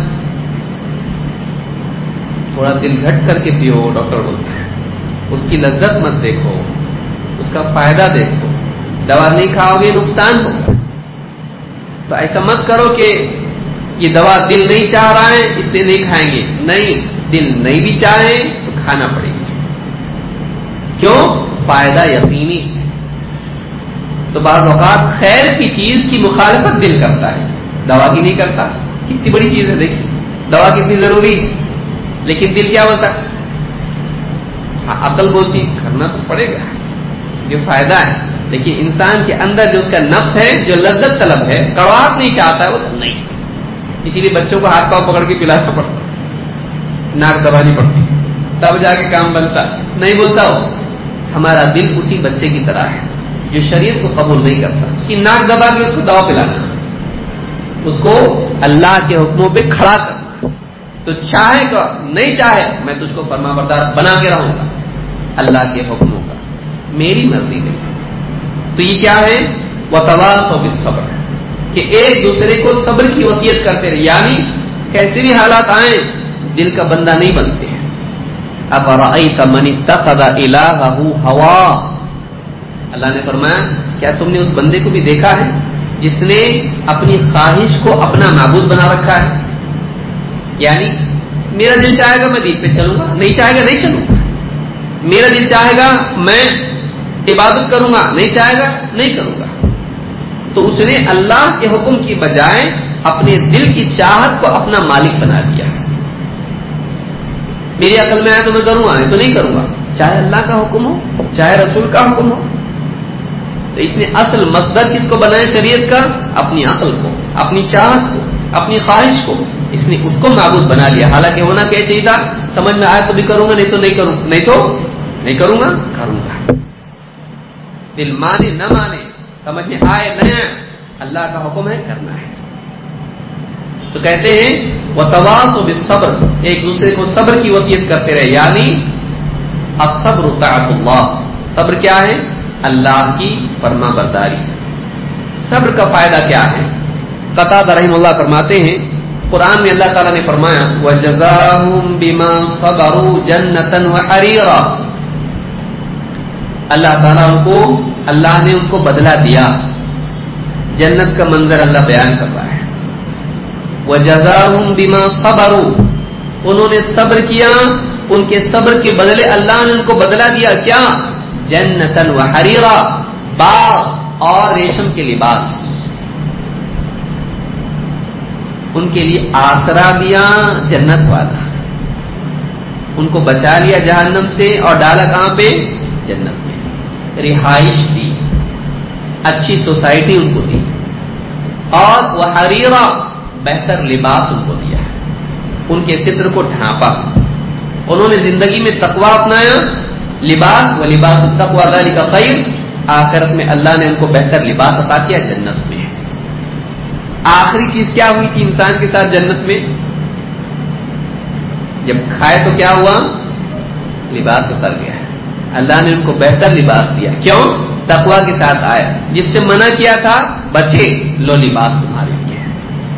تھوڑا دل گھٹ کر کے پیو، ڈاکٹر بولتا ہے، اس کی لذت مت دیکھو، اس کا فائدہ دیکھو، دوا نہیں کھاؤ گے نقصان ہوگا، تو ایسا مت کرو کہ یہ دوا دل نہیں چاہ رہا ہے اس لیے نہیں کھائیں گے، نہیں، دل نہیں بھی چاہے تو کھانا پڑے گا، کیوں؟ فائدہ یقینی ہے۔ تو بعض اوقات خیر کی چیز کی مخالفت دل کرتا ہے، دوا کی نہیں کرتا، کتنی بڑی چیز ہے، دیکھیے دوا کتنی ضروری ہے، لیکن دل کیا بولتا؟ عقل بولتی کرنا تو پڑے گا، یہ فائدہ ہے، لیکن انسان کے اندر جو اس کا نفس ہے، جو لذت طلب ہے، کڑواہٹ نہیں چاہتا ہے، وہ تو نہیں، اسی لیے بچوں کو ہاتھ پاؤں پکڑ کے پلانا پڑتا، ناک دبانی پڑتی، تب جا کے کام بنتا، نہیں بولتا ہو۔ ہمارا دل اسی بچے کی طرح ہے جو شریعت کو قبول نہیں کرتا، اس کی ناک دبا کے اس کو دوا پلانا، اس کو اللہ کے حکموں پہ کھڑا کرنا، تو چاہے گا نہیں چاہے میں تجھ کو فرما بردار بنا کے رہوں گا اللہ کے حکموں کا، میری مرضی نہیں۔ تو یہ کیا ہے؟ وتواصوا بالصبر، کہ ایک دوسرے کو صبر کی وصیت کرتے رہے، یعنی کیسے بھی حالات آئیں دل کا بندہ نہیں بنتے ہیں۔ افرأیت من اتخذ الہہ ہوا، اللہ نے فرمایا کیا تم نے اس بندے کو بھی دیکھا ہے جس نے اپنی خواہش کو اپنا معبود بنا رکھا ہے، یعنی میرا دل چاہے گا میں دین پہ چلوں گا، نہیں چاہے گا نہیں چلوں گا، میرا دل چاہے گا میں عبادت کروں گا، نہیں چاہے گا نہیں کروں گا، تو اس نے اللہ کے حکم کی بجائے اپنے دل کی چاہت کو اپنا مالک بنا دیا، میری عقل میں آئے تو میں کروں گا، نہیں تو نہیں کروں گا، چاہے اللہ کا حکم ہو چاہے رسول کا حکم ہو۔ تو اس نے اصل مصدر کس کو بنایا شریعت کا؟ اپنی عقل کو، اپنی چاہت کو، اپنی خواہش کو، اس نے اس کو معبود بنا لیا، حالانکہ ہونا کیا چاہیے تھا؟ سمجھ میں آئے تو بھی کروں گا، نہیں تو نہیں کروں، نہیں تو نہیں کروں گا، کروں گا، دل مانے نہ مانے، سمجھ میں آئے نہ آئے، اللہ کا حکم ہے کرنا ہے۔ تو کہتے ہیں وتواصوا بالصبر، ایک دوسرے کو صبر کی وصیت کرتے رہے، یعنی الصبر طاعت اللہ، صبر کیا ہے؟ اللہ کی فرما برداری۔ صبر کا فائدہ کیا ہے؟ قتادہ رحمہ اللہ فرماتے ہیں قرآن میں اللہ تعالیٰ نے فرمایا وَجَزَاهُمْ بِمَا صَبَرُوا جَنَّةً وَحَرِيرًا، اللہ تعالیٰ اللہ نے ان کو بدلہ دیا، جنت کا منظر اللہ بیان کر رہا ہے، وَجَزَاهُمْ بِمَا صَبَرُوا، انہوں نے صبر کیا، ان کے صبر کے بدلے اللہ نے ان کو بدلہ دیا، کیا؟ جنتاً وحریرا، باغ اور ریشم کے لباس، ان کے لیے آسرا دیا جنت والا، ان کو بچا لیا جہنم سے اور ڈالا کہاں پہ؟ جنت میں، رہائش دی، اچھی سوسائٹی ان کو دی، اور وحریرا، بہتر لباس ان کو دیا، ان کے ستر کو ڈھانپا، انہوں نے زندگی میں تقویٰ اپنایا، لباس و لباس التقویٰ ذالک خیر، آخرت میں اللہ نے ان کو بہتر لباس عطا کیا جنت میں۔ آخری چیز کیا ہوئی تھی انسان کے ساتھ جنت میں؟ جب کھائے تو کیا ہوا؟ لباس اتر گیا، اللہ نے ان کو بہتر لباس دیا، کیوں؟ تقویٰ کے ساتھ آیا، جس سے منع کیا تھا بچے، لو لباس تمہارے لیے،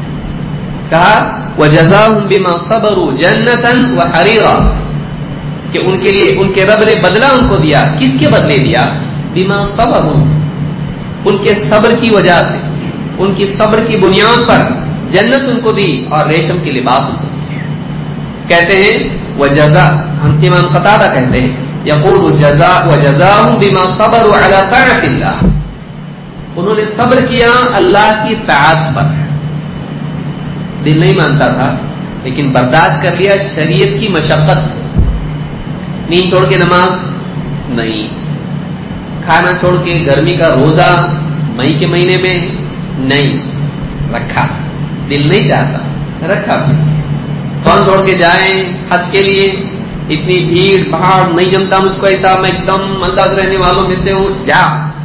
کہا وَجَزَاهُمْ بِمَا صَبَرُوا جَنَّةً وَحَرِيرًا، کہ ان کے لیے ان کے رب نے بدلہ ان کو دیا. کس کے بدلے دیا؟ بما صبروا، ان کے صبر کی وجہ سے، ان کی صبر کی بنیاد پر جنت ان کو دی اور ریشم کے لباس ان کو دیے. کہتے ہیں وجزا، ہم امام قتادہ کہتے ہیں یقول جزاء وجزاهم بما صبروا على طاعة الله، انہوں نے صبر کیا اللہ کی طاعت پر. دل نہیں مانتا تھا لیکن برداشت کر لیا شریعت کی مشقت. نیند چھوڑ کے نماز نہیں، کھانا چھوڑ کے گرمی کا روزہ مئی کے مہینے میں نہیں رکھا. دل نہیں چاہتا رکھا. کون چھوڑ کے جائیں حج کے لیے؟ اتنی بھیڑ بھاڑ نہیں جمتا مجھ کو ایسا، میں ایک دم انداز رہنے والوں میں سے ہوں. جا،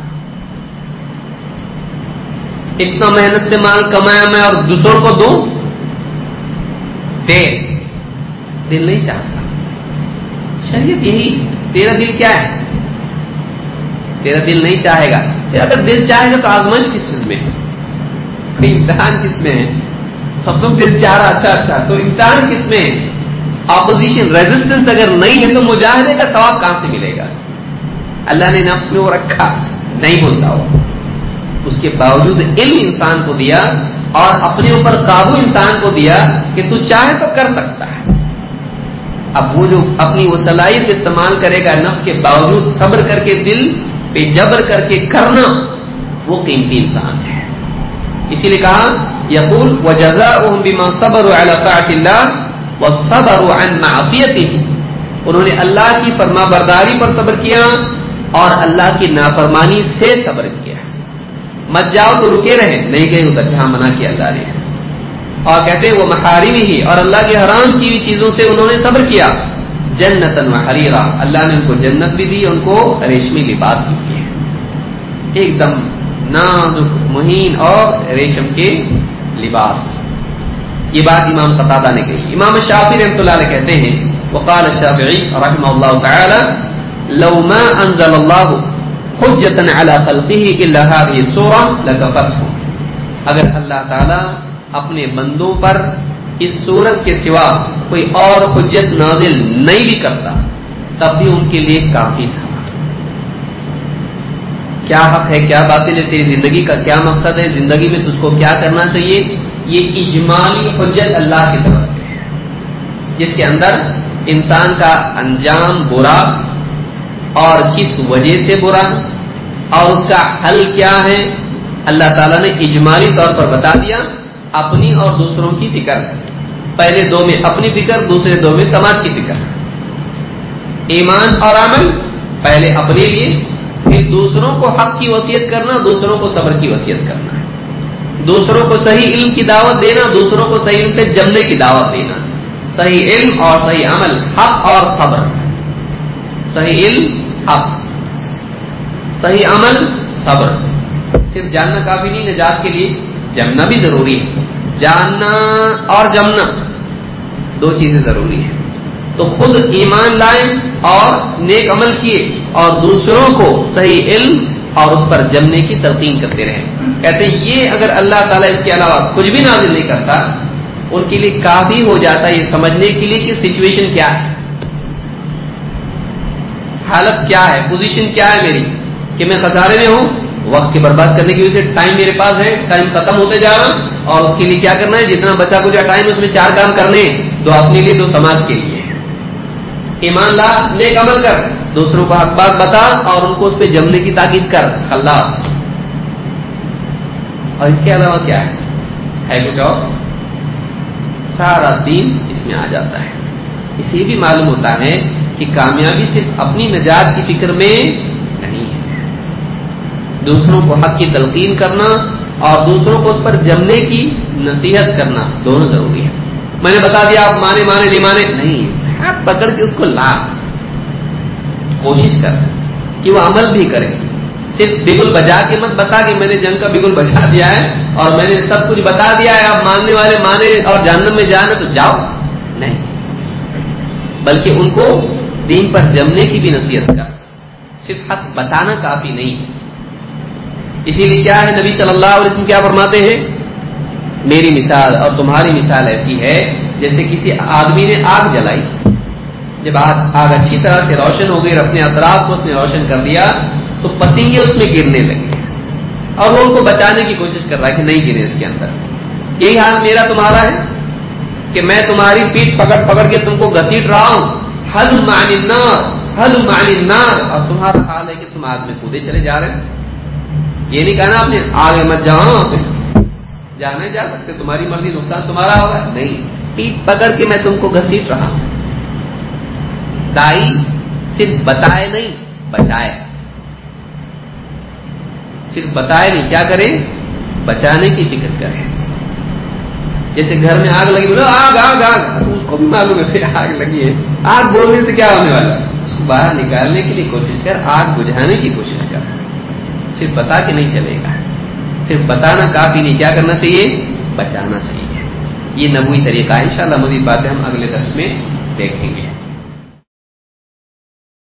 اتنا محنت سے مال کمایا میں اور دوسروں کو دوں؟ دے. دل نہیں چاہتا. شریعت یہی، تیرا دل کیا ہے؟ تیرا دل نہیں چاہے گا. پھر اگر دل چاہے گا تو آزمائش کس چیز میں ہے؟ کوئی امتحان کس میں ہے؟ سب سے دل چاہ رہا اچھا تو امتحان کس میں ہے؟ اپوزیشن ریزسٹنس اگر نہیں ہے تو مجاہدے کا ثواب کہاں سے ملے گا؟ اللہ نے نفس میں وہ رکھا، نہیں بولتا وہ. اس کے باوجود علم انسان کو دیا اور اپنے اوپر قابو انسان کو دیا کہ تو چاہے تو کر سکتا ہے. اب وہ جو اپنی وہ صلاحیت استعمال کرے گا نفس کے باوجود صبر کر کے، دل پہ جبر کر کے کرنا، وہ قیمتی انسان ہے. اسی لیے کہا یقول وجزاؤہم بما صبروا علی طاعۃ اللہ وصبروا عن معصیتہ، انہوں نے اللہ کی فرما برداری پر صبر کیا اور اللہ کی نافرمانی سے صبر کیا. مت جاؤ تو رکے رہے، نہیں گئے ادھر جہاں منع کیا اللہ نے. اور کہتے ہیں وہ محارم ہی، اور اللہ کے حرام کی ہوئی چیزوں سے انہوں نے صبر کیا. جنتاً وحریرا، اللہ نے ان کو جنت بھی دی، ان کو ریشمی لباس بھی دیے، ایک دم نازک مہین اور ریشم کے لباس. یہ بات امام قتادہ نے کہی. امام شافعی رحمۃ اللہ علیہ کہتے ہیں وقال الشافعی رحمہ اللہ تعالی لو ما انزل اللہ حجۃ علی خلقہ الا هذه السورۃ لکفتهم، اگر اللہ تعالی اپنے بندوں پر اس سورت کے سوا کوئی اور حجت نازل نہیں بھی کرتا تب بھی ان کے لیے کافی تھا. کیا حق ہے، کیا باطل ہے، تیری زندگی کا کیا مقصد ہے، زندگی میں تجھ کو کیا کرنا چاہیے، یہ اجمالی حجت اللہ کی طرف سے ہے جس کے اندر انسان کا انجام برا اور کس وجہ سے برا اور اس کا حل کیا ہے اللہ تعالیٰ نے اجمالی طور پر بتا دیا. اپنی اور دوسروں کی فکر، پہلے دو میں اپنی فکر، دوسرے دو میں سماج کی فکر. ایمان اور عمل پہلے اپنے لیے، پھر دوسروں کو حق کی وصیت کرنا، دوسروں کو صبر کی وصیت کرنا ہے. دوسروں کو صحیح علم کی دعوت دینا، دوسروں کو صحیح علم پہ جمنے کی دعوت دینا. صحیح علم اور صحیح عمل، حق اور صبر. صحیح علم حق، صحیح عمل صبر. صرف جاننا کافی نہیں، نجات کے لیے جمنا بھی ضروری ہے. جاننا اور جمنا دو چیزیں ضروری ہیں. تو خود ایمان لائیں اور نیک عمل کیے اور دوسروں کو صحیح علم اور اس پر جمنے کی تلقین کرتے رہے. کہتے ہیں یہ اگر اللہ تعالیٰ اس کے علاوہ کچھ بھی نازل نہیں کرتا ان کے لیے کافی ہو جاتا ہے یہ سمجھنے کے لیے کہ سچویشن کیا ہے، حالت کیا ہے، پوزیشن کیا ہے میری، کہ میں خسارے میں ہوں. وقت کی برباد کرنے کی وجہ سے ٹائم میرے پاس ہے، ٹائم ختم ہوتے جا رہا اور اس کے لیے کیا کرنا ہے، جتنا بچا کچھ ٹائم اس میں 4 کام کرنے ہیں، 2 اپنے لیے 2 سماج کے لیے. ایمان لا، نیک عمل کر، دوسروں کو حق بات بتا اور ان کو اس پہ جمنے کی تاکید کر، خلاص. اور اس کے علاوہ کیا ہے کچھ اور؟ سارا دین اس میں آ جاتا ہے. اسے بھی معلوم ہوتا ہے کہ کامیابی صرف اپنی نجات کی فکر میں نہیں ہے، دوسروں کو حق کی تلقین کرنا اور دوسروں کو اس پر جمنے کی نصیحت کرنا دونوں ضروری ہے. میں نے بتا دیا آپ مانے نہیں مانے نہیں، ہاتھ پکڑ کے اس کو لا، کوشش کر کہ وہ عمل بھی کرے. صرف بگل بجا کے مت بتا کہ میں نے جنگ کا بگل بجا دیا ہے اور میں نے سب کچھ بتا دیا ہے، اب ماننے والے مانے اور جہنم میں جانا تو جاؤ، نہیں. بلکہ ان کو دین پر جمنے کی بھی نصیحت کر. صرف حق بتانا کافی نہیں. اسی لیے کیا ہے نبی صلی اللہ علیہ وسلم کیا فرماتے ہیں، میری مثال اور تمہاری مثال ایسی ہے جیسے کسی آدمی نے آگ جلائی، جب آگ اچھی طرح سے روشن ہو گئی اور اپنے اطراف کو اس نے روشن کر دیا تو پتنگے اس میں گرنے لگے اور وہ ان کو بچانے کی کوشش کر رہا ہے کہ نہیں گرے اس کے اندر. یہی حال میرا تمہارا ہے کہ میں تمہاری پیٹ پکڑ پکڑ کے تم کو گھسیٹ رہا ہوں، حلم عن النار حلم عن النار، اور تمہارا حال ہے کہ تم آگ میں کودے چلے جا رہے ہیں. یہ نہیں کہنا آپ نے آگے مت جاؤ، جانے جا سکتے، تمہاری مرضی، نقصان تمہارا ہوگا، نہیں، پیٹ پکڑ کے میں تم کو گھسیٹ رہا ہوں. دائی صرف بتائے نہیں بچائے، صرف بتائے نہیں، کیا کرے؟ بچانے کی فکر کرے. جیسے گھر میں آگ لگی، بولو آگ آگ آگ، اس کو بھی معلوم ہے آگ لگی ہے، آگ بولنے سے کیا ہونے والا، اس کو باہر نکالنے کے لیے کوشش کر، آگ بجھانے کی کوشش کر. صرف بتا کے نہیں چلے گا، صرف بتانا کافی نہیں، کیا کرنا چاہیے؟ بچانا چاہیے. یہ نبوی طریقہ ہے. انشاءاللہ مزید باتیں ہم اگلے درس میں دیکھیں گے.